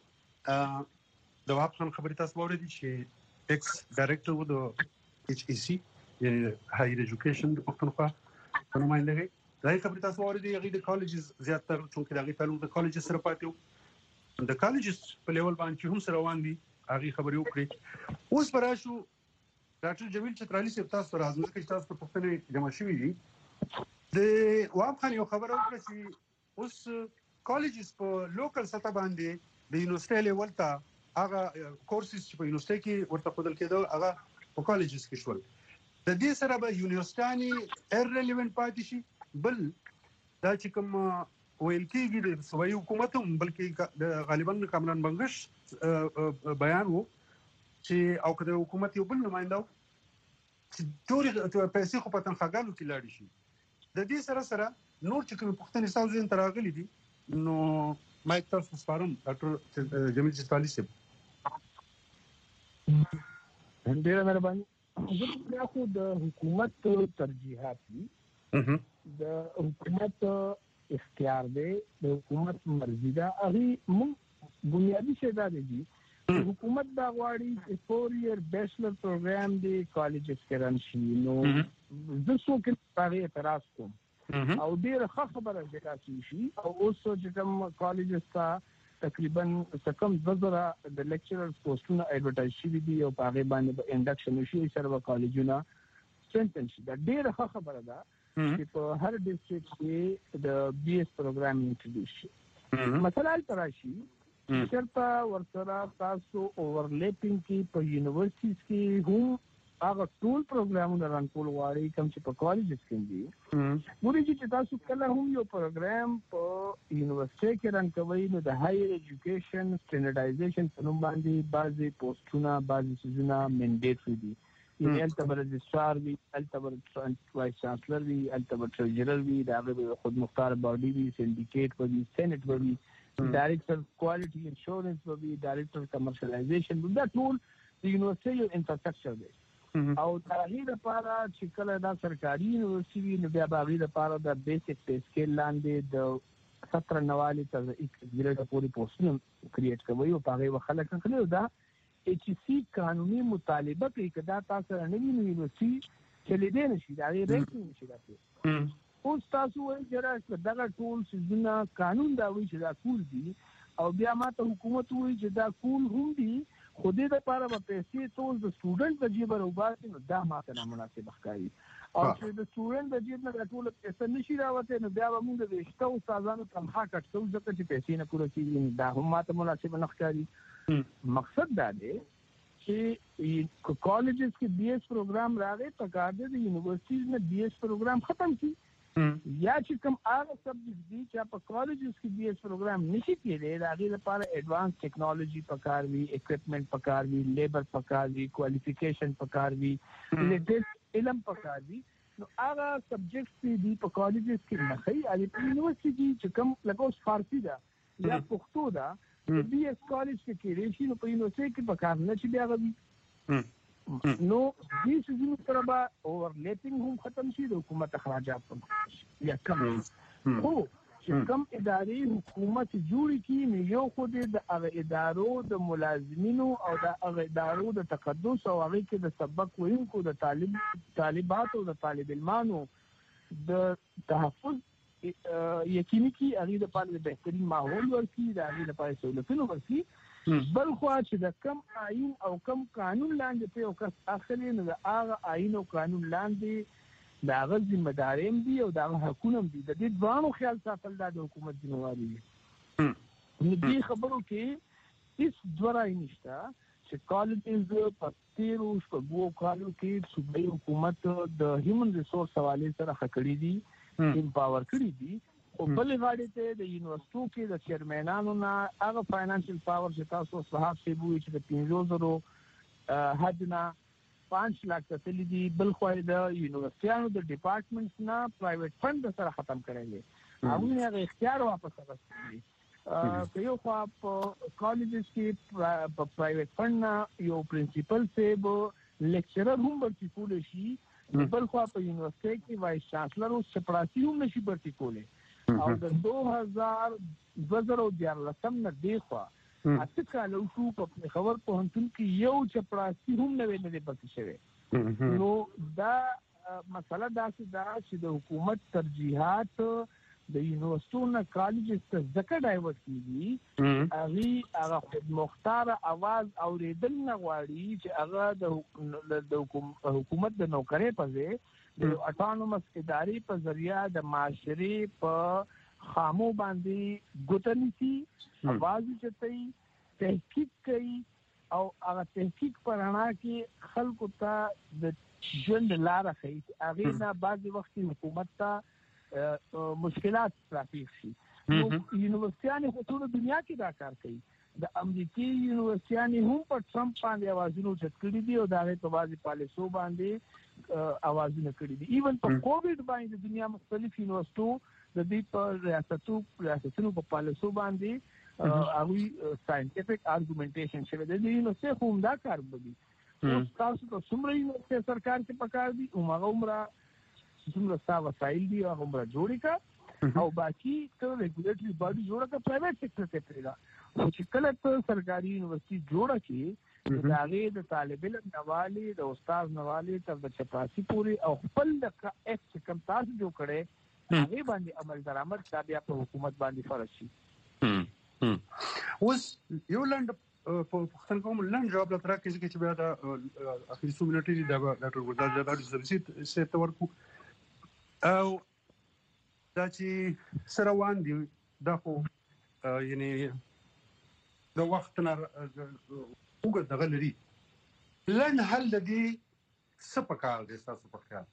د واب خان خبرې تاسو واورېدې چې ایکس ډایرکټر و د HEC یعنی هایر ایجوکیشن د پښتونخوا په نمائندګۍ دا خبرې تاسو واورېدې هغه د کالجز زیاتره چې دغه تعلق د کالج سره پاتې د کالجز په لیول باندې هم سره روان دي هغه خبرې وکړي. اوس براشو ډاکټر جمیل چترالی صاحب تاسو راځو چې تاسو په پښتنې جمع شوي دي د واب خان یو خبره وکړه چې اوس کالجز په لوکل سطح باندې د یونیورسيټي لیول ته هغه کورسز چې په یونیورسيټي کې ورته خپل کېدل هغه په کالجز کې شول. د دې سره به یونیورسيټي ایرلیونت پاتې شي. بل دا چې کوم ویل کېږي د صوبایي حکومت هم بلکې غالبا کامران بنگش بیان وو چې او کله حکومت یو بل نمائنده چې ټول پیسې خو په تنخواګانو کې لاړ شي. د دې سره نور چې کوم پښتني ساوزین تراغلي دي نو مایک تاسو سپارم ډاکټر جمیل چترالی صاحب. ډېر مهرباني. زه خو د حکومت ترجیحات دي د حکومت اختیار دی د حکومت مرزي ده هغه مون بنیادی شی دا دی حکومت دا غواړي 4 year bachelor program دی کالجز کې ران شي نو زه څو کې پاره اعتراض کوم او ډېر ښه خبره ده چې او اوس چې کوم کالجز ته تقریبا کم 2000 د لیکچررز پوسټونه ایڈورټایز شوي دي او په هغه باندې انډکشن شي سره کالجونه سنټن شي دا ډېر ښه خبره ده چې په هر ډیسټریکټ کې د BS پروګرام انټروډیوس شي. مثلا تراشي چرته ورسره تاسو اوورلیپینګ کې په یونیورسيټیز کې هم هغه ټول پروګرامونه ران کول غواړي کوم چې په کالجز کې دي. ګورئ چې تاسو کله هم یو پروګرام په یونیورسيټي کې ران کوي نو د هایر ایجوکیشن سټینډرډایزیشن په نوم باندې بعضي پوسټونه بعضي سيزونه منډیټري دي. یعنی التبر رجسترار وی التبر وایس چانسلر وی التبر ټریجرر وی دا به خود مختار باډي وی سندیکیټ وی سېنات وی ډایریکټر کوالټي انشورنس وی ډایریکټر کمرشلایزیشن دا ټول د یونیورسيټي انفراستراکچر دی او تغیر لپاره چې کله دا سرکاري یونیورسيټي نو بیا باغی لپاره د بیسیک پی سکیل لاندې د 17 تر 1 پورې پوسټونه کریټ کوي او هغه خلک خلک دا HEC قانوني مطالبه کوي چې دا تاسو نه یونیورسيټي چې لیدل نشي دا رینکینګ نشي راځي. اوس تاسو وایي چې دا ټول سيزونه قانون دا وایي چې دا کول دي او بیا ماته حکومت وایي چې دا کول هم دي خو دې لپاره به پیسې ټول د سټوډنټ د جیب راوباسي نو دا ماته نامناسب ښکاري او چې د سټوډنټ د جیب نه ټول پیسې نشي راوته نو بیا موږ د وشته استادانو تنخواه کټ کوو ځکه چې پیسې نه پوره کیږي دا هم ماته مناسب نه ښکاري. مقصد دا دی چې کالجز کې BS پروګرام راغی په کار دی د یونیورسيټي نه BS پروګرام ختم کی یا چې کوم هغه سبجیکټ دي چې په کالجز کې BS پروګرام نشي کېدای هغه لپاره ایڈوانس ټیکنالوژي پکار وي اکوپمنٹ پکار وي لیبر پکار وي کوالیفیکیشن پکار وي لیټیسټ علم پکار وي نو هغه سبجیکټ دي په کالجز کې نه خي علي په یونیورسيټي چې کوم لکه فارسی دا یا پښتو دا BS کالج کې ریشي نو په یونیورسيټي کې پکار نه چې بیا غوي نو دې څه سره به اوورلیپینګ هم ختم شي د حکومت اخراجات هم یا کم خو چې کم ادارې حکومت جوړي کی نو یو خو د ادارو د ملازمینو او د ادارو د تقدس او هغه کې د سبق وینکو د طالبات او د طالب علمانو د تحفظ یقیني کی هغه د پاره بهترین ماحول ورکړي د هغه لپاره سہولتونه ورکړي بل خو چې د کم آئین او کم قانون لاندې په او کس اخلي نو د هغه آئین او قانون لاندې دا غوښتنه ذمہ داریم دي او دا حقوقونه دي د دې دوانو خیال ساتل د حکومت ذمہواری دي. نو دې خبرو کې هیڅ دوړای نشته چې کالجز په تیرو شپږو کالو کې صوبایي حکومت د هیومن ریسورس حواله سره خکړې دي امپاور کړی دي او بل غاړي ته د یونیورسيټو کې د چیرمنانو نه هغه فاینانشل پاور چې تاسو صحاب سی بوي چې د 500 حدنا 5 لک تللی دي بل خو د یونیورسيانو د ډپارټمنټس نه پرایویټ فند سره ختم کړی دي هغه نه اختیار واپس راځي که یو خو په کالجز کې په پرایویټ فند نه یو پرنسپل سیب لیکچرر هم ورته کول شي بل خو په یونیورسيټي کې وایس چانسلر او چپړاسي هم نشي ورته کوله او د 2014 نه دی خو اته کال شو په خبر په هنتون کې یو چپړاسي هم نه ویني پاتې شوی نو دا مسله دا چې د حکومت ترجیحات د یونیورسيټونو کالجز ته ځکه ډایورټ کیږي هغه مختار आवाज اوریدل نه غواړي چې هغه د حکومت د نوکرۍ په ځای د اټانومس ادارې په ذریعہ د معاشري په خامو باندې ګوتنسي आवाज چتای تحقیق کوي او هغه تحقیق پرانا کې خلکو ته د ژوند لاره کوي هغه نه بعض وخت حکومت ته مشکلات رافیق شي یونیورسيټي په ټول دنیا کې دا کار کوي د امریکای یونیورسيټي هم په ټرمپ باندې आवाजونه چت کړی دي او دا په بازي پالیسو باندې आवाजونه کړی دي ایون په کووډ باندې د دنیا مختلف یونیورسيټو د دې په ریاستونو په پالیسو باندې هغه ساينټیفیک ارګومنټیشن شوی دی یونیورسيټي هم دا کار کوي او تاسو ته څومره یونیورسيټي سرکار کې پکار دي عمره څومره وسایل دي هغه عمره جوړی کا او باقي ته ریګولیټری باډي جوړه کا پرایویټ سېکټر ته پیدا او چې کله ته سرکاري یونیورسيټي جوړه کی دا غي د طالب علم نوالي د استاد نوالي تر د چپاسي پوری او خپل د ایکس کم تاسو جوړ کړي هغه باندې عمل درآمد بیا په حکومت باندې فرض شي اوس یو لاند په پښتون کوم لاند جواب لپاره کې چې بیا د اخیری 2 منټې د ډاکټر ګلزار جلالي سره ورکو او دا چې سره وان دي دا خو یعنی د وخت نه وګړه دغه لري لن حل د دې سپکال د تاسو په خیال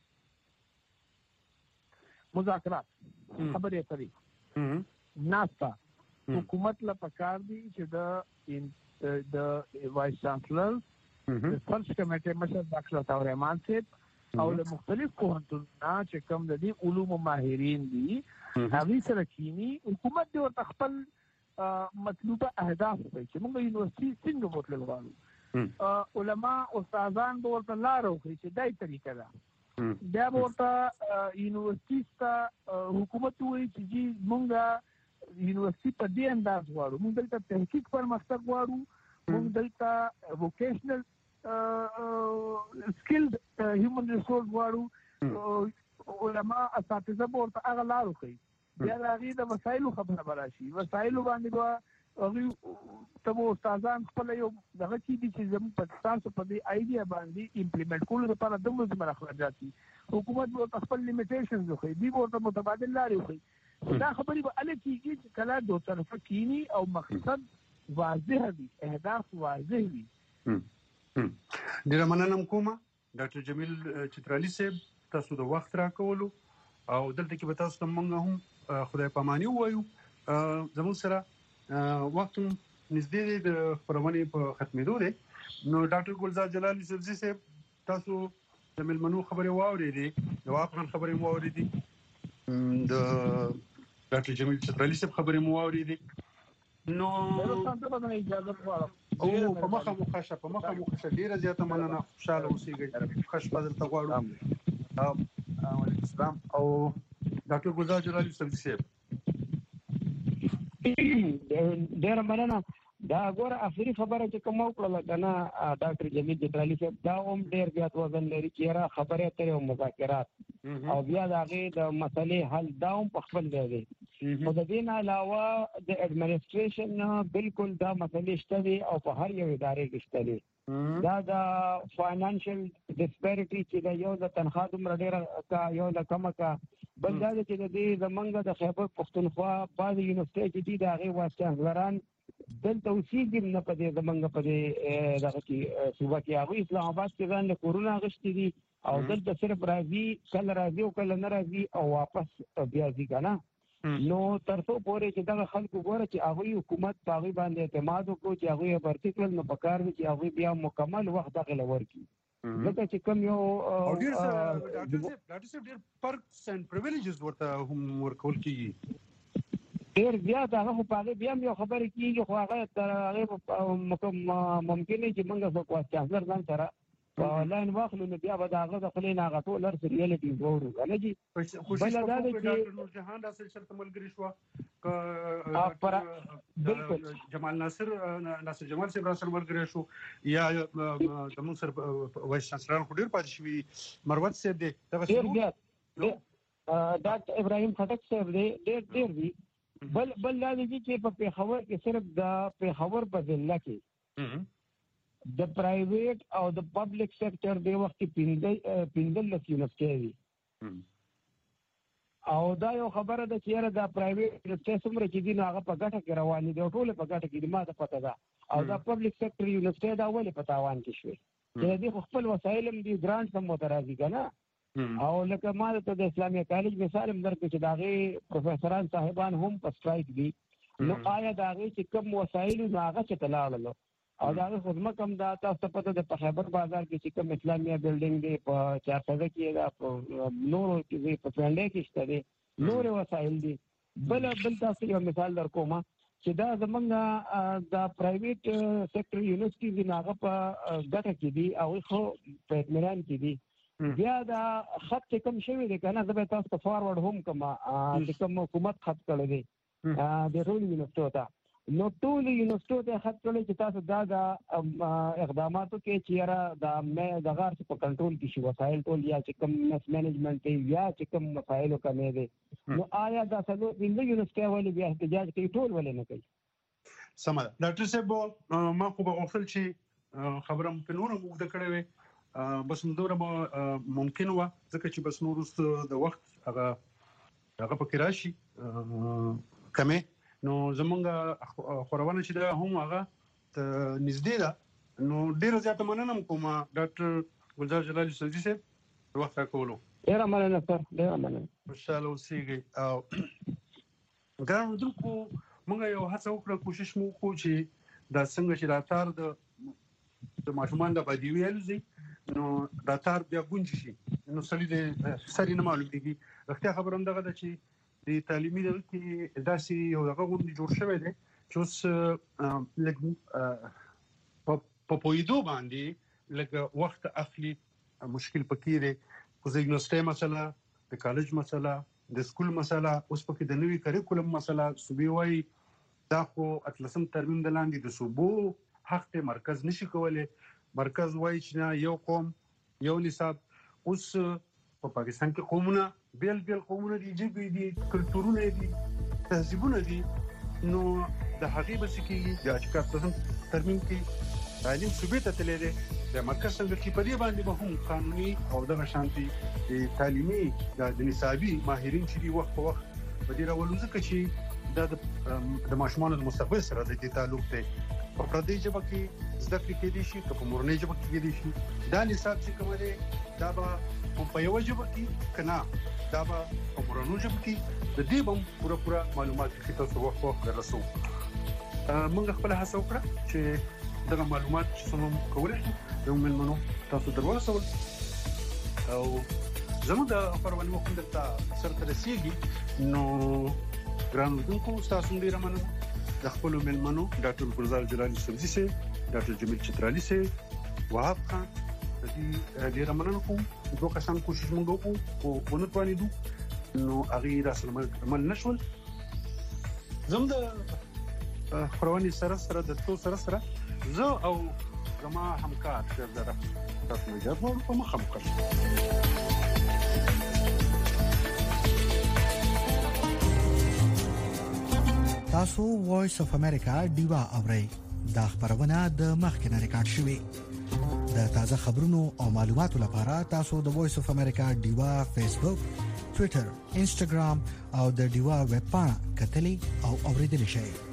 مذاکرات خبرې اترې ناسا حکومت له پکار دي چې د وایس چانسلر د فرش کمیټې مشر ډاکټر عطا الرحمن صاحب او له مختلف پوهنتونونو چې کوم د دې علومو ماهرین دي هغه سره کینی حکومت د خپل مطلوبه اهداف کوي چې موږ یونیورسيټي څنګه وټل غواړو علما استادان به ورته لارو کوي چې دای طریقه ده بیا ورته یونیورسيټي ته حکومت وایي چې موږ یونیورسيټي په دې انداز غواړو موږ دلته تحقیق پرمختګ غواړو موږ دلته ووکیشنل skilled human resource غواړو علما اساتذه ورته هغه لارو کوي بیا هغه د وسایلو خبره براشي وسایلو باندې هغه تبو استادان خپل یو دغه چې زموږ پاکستان په دې ایډیا باندې امپلیمنٹ کول لپاره دغه اخراجات دي حکومت ورته خپل لیمیټیشنز کوي دی ورته متبادل لاري کوي دا خبرې به الکه کیږي چې کله دوه طرفه کینی او مقصد واضح وي اهداف واضح وي ډیره مننه کوم ډاکټر جمیل چترالی صاحب تاسو د وخت راکولو او دلته کې به تاسو ته موږ هم خدای پاماني وایو زموږ سره وخت نږدې د خبرونه په ختمېدو دی نو ډاکټر ګلزار جلالي صاحب تاسو د ملمنو خبرې واورېدې د افغان خبرې مو واورېدې د ډاکټر جمیل چترالی صاحب خبرې مو واورېدې نو او په مخه مخشه ډیره زیاته مننه خوشاله اوسئ خوش بدل ته غواړم وعلیکم السلام او ډاکټر ګلزار جلالي صاحب ډیره مننه دا ګوره اخري خبره چې کوم وکړه کنه ډاکټر جمیل چترالی صاحب دا هم ډیر زیات وزن لري چې را خبره اترې او مذاکرات او بیا دا غي د مسلې حل دا هم په خپل ځای دی او د دې نه علاوه د اډمنسټریشن بالکل دا مسلې شته او په هر یو ادارې کې شته دا د فاینانشل ډسپیریټي چې دا یو د تنخواه دومره ډیره کا یو د کمه کا بل دا چې د دې زمونږ د خیبر پښتونخوا بعض یونیورسيټي چې دا غي واسطهګران دلته اوسېږي نه په دې زمونږ په دې دغه کې صوبه کې هغه اسلام آباد کې ځان له کورونا غشتي دي او دلته صرف راځي کله راځي او کله نه راځي او واپس بیا ځي کنه نو ترڅو پورې چې دا خلکو ګوره چې هغه حکومت پاغي باندې اعتماد وکړي چې هغه پرټیکل نو پکار دي چې هغه بیا مکمل وخت دغه لور کی ځکه چې کوم یو ډاکټر صاحب ډیر پرکس اند پریویلیجز ورته هم ورکول کیږي ډیر زیات هغه په هغه بیا یو خبره کیږي خو هغه ممکن چې موږ په کوم ځای ځان سره لاین واخلو نو بیا به داغه د خلین هغه ټول ریالټي وورو غل جی کوشش وکړو ډاکټر نور جهان داسې شرط ملګری شو بالکل جمال ناصر جمال صاحب سره ملګری شو یا د مون سره وایس چانسلر خو ډیر پاتې شوی مروت صاحب دی ډاکټر ابراهيم خټک صاحب دی ډیر دی بل لازم چې په پیښور کې صرف د پیښور په ضلع کې د پرایویټ او د پبلک سېکټر د وخت کې 15 یونیورسيټي دي او دا یو خبره ده چې دا پرایویټ یونیورسيټي څومره چې دي هغه په ګټه کې روان دي ټول په ګټه کې دي ما ته پته ده او دا پبلک سېکټر یونیورسيټي دا ولې په تاوان کې شوی چې دې خپل وسایل هم دي ګرانټ هم مترازي کنه او لکه ما ته د اسلامي کالج مثال هم درکړم چې داغه پروفیسوران صاحبان هم په سټرایک دي نو آیا داغه چې کوم وسایل هغه چې تلاړل او دا خدمت کوم دا تاسو پته د خیبر بازار کې چې کوم اسلامي بلډینګ دی په 400 کې دا نور کې په فلانډ کې شته دي نور وسایل دي بل تاسو یو مثال درکوم چې دا زمونږ د پرایویټ سېکټر یونیورسيټي دی هغه په ګټه کې دي او خو په اطمینان کې دي بیا دا خط کوم شوی دی کنه زه به تاسو ته فارورډ هم کما چې کوم حکومت خط کړی دی د ټول یونیورسيټي نو ټول یونیورسيټي خط کړی چې تاسو دا اقداماتو کې چیرې د غار په کنټرول کې شي وسایل ټول یا چې کوم منیجمنت یا چې کوم مسایلو کمې دي نو آیا دا څلور د یونیورسيټي ولې بیا احتجاج کوي ټول ولې نه کوي سم ده ډاکټر صاحب ما خو به غوښتل چې خبره په نور موږ د کړې وي بس دوره ممکن و ځکه چې بس نور د وخت هغه پکې راشي کمه نو زمونږ خورونه چې دا هم هغه نږدې ده نو ډیره زیاته مننه کوم ډاکټر ګلزار جلالي سعودي صاحب وخت راکولو ډیره مننه سر ډیره مننه خوشاله اوسئ او ګرانو دلکو موږ یو هڅه وکړه کوشش مو وکړو چې دا څنګه چې راتار د ماشومان د بدیوي الزي نو راتار بیا ګونج شي نو سړي د سړي نه معلوم دي اختیار خبرم دغه د چې د تعلیمي دغه کې داسې یو دغه غونډه جوړ شوې ده چې اوس لږ په پویدو باندې لږ وخت اخلي مشکل پکې دی خو د یونیورسيټي مسله د کالج مسله د سکول مسله اوس پکې د نوي کریکولم مسله صوبې وای دا خو اتلسم ترمیم د لاندې د صوبو حق ته مرکز نشي کولای مرکز وای چې یو قوم یو نصاب اوس په پاکستان کې قومونه بیل قومونه دي جبې دي کلتورونه دي تهذیبونه دي نو د هغې بس کې د اشکار ترمیم کې تعلیم صوبې ته تللی دی د مرکز څنګه کې په دې باندې به هم قانوني او دغه شانتي د تعلیمي د نصابي ماهرین چې دي وخت په وخت په دې راولو ځکه چې د ماشومانو د مستقبل سره د دې تعلق دی په پردي ژبه کې زده کړې کېدی شي که په مورنۍ ژبه کې کېدی شي دا نصاب چې کوم دی دا به په یو ژبه کې کنا دا به په مورنۍ ژبه کې د دې بم پوره معلومات کې تاسو وخت درسو موږ خپل هڅه وکړه چې دغه معلومات چې څنګه کولای شو د ملمنو تاسو درورسول او زموږ د خبرونه مو کوم درته سره رسیدي نو ګران دونکو تاسو ډیر مننه د خپل ملمنو ډاکټر ګلزار جلالي سعودي سي ډاکټر جمیل چترالي سي وهاب خان د دې ډیر مننه کوم دوه کسان کوشش مونږ وکړو او ونه توانیدو نو هغه راسل عمل نشول زم د خبرونه سره د تو سره زه او زما همکار شهزاده تاسو نه جواب ورکوم خامخا تاسو وایس اف امریکا ډیوا اورئ دا خبرونه د مخکنه ریکارډ شوې د تازه خبرونو او معلوماتو لپاره تاسو د وایس اف امریکا ډیوا فیسبوک ټوئیټر انسټاګرام او د ډیوا ویب پاڼه کتلی او اوریدل شئ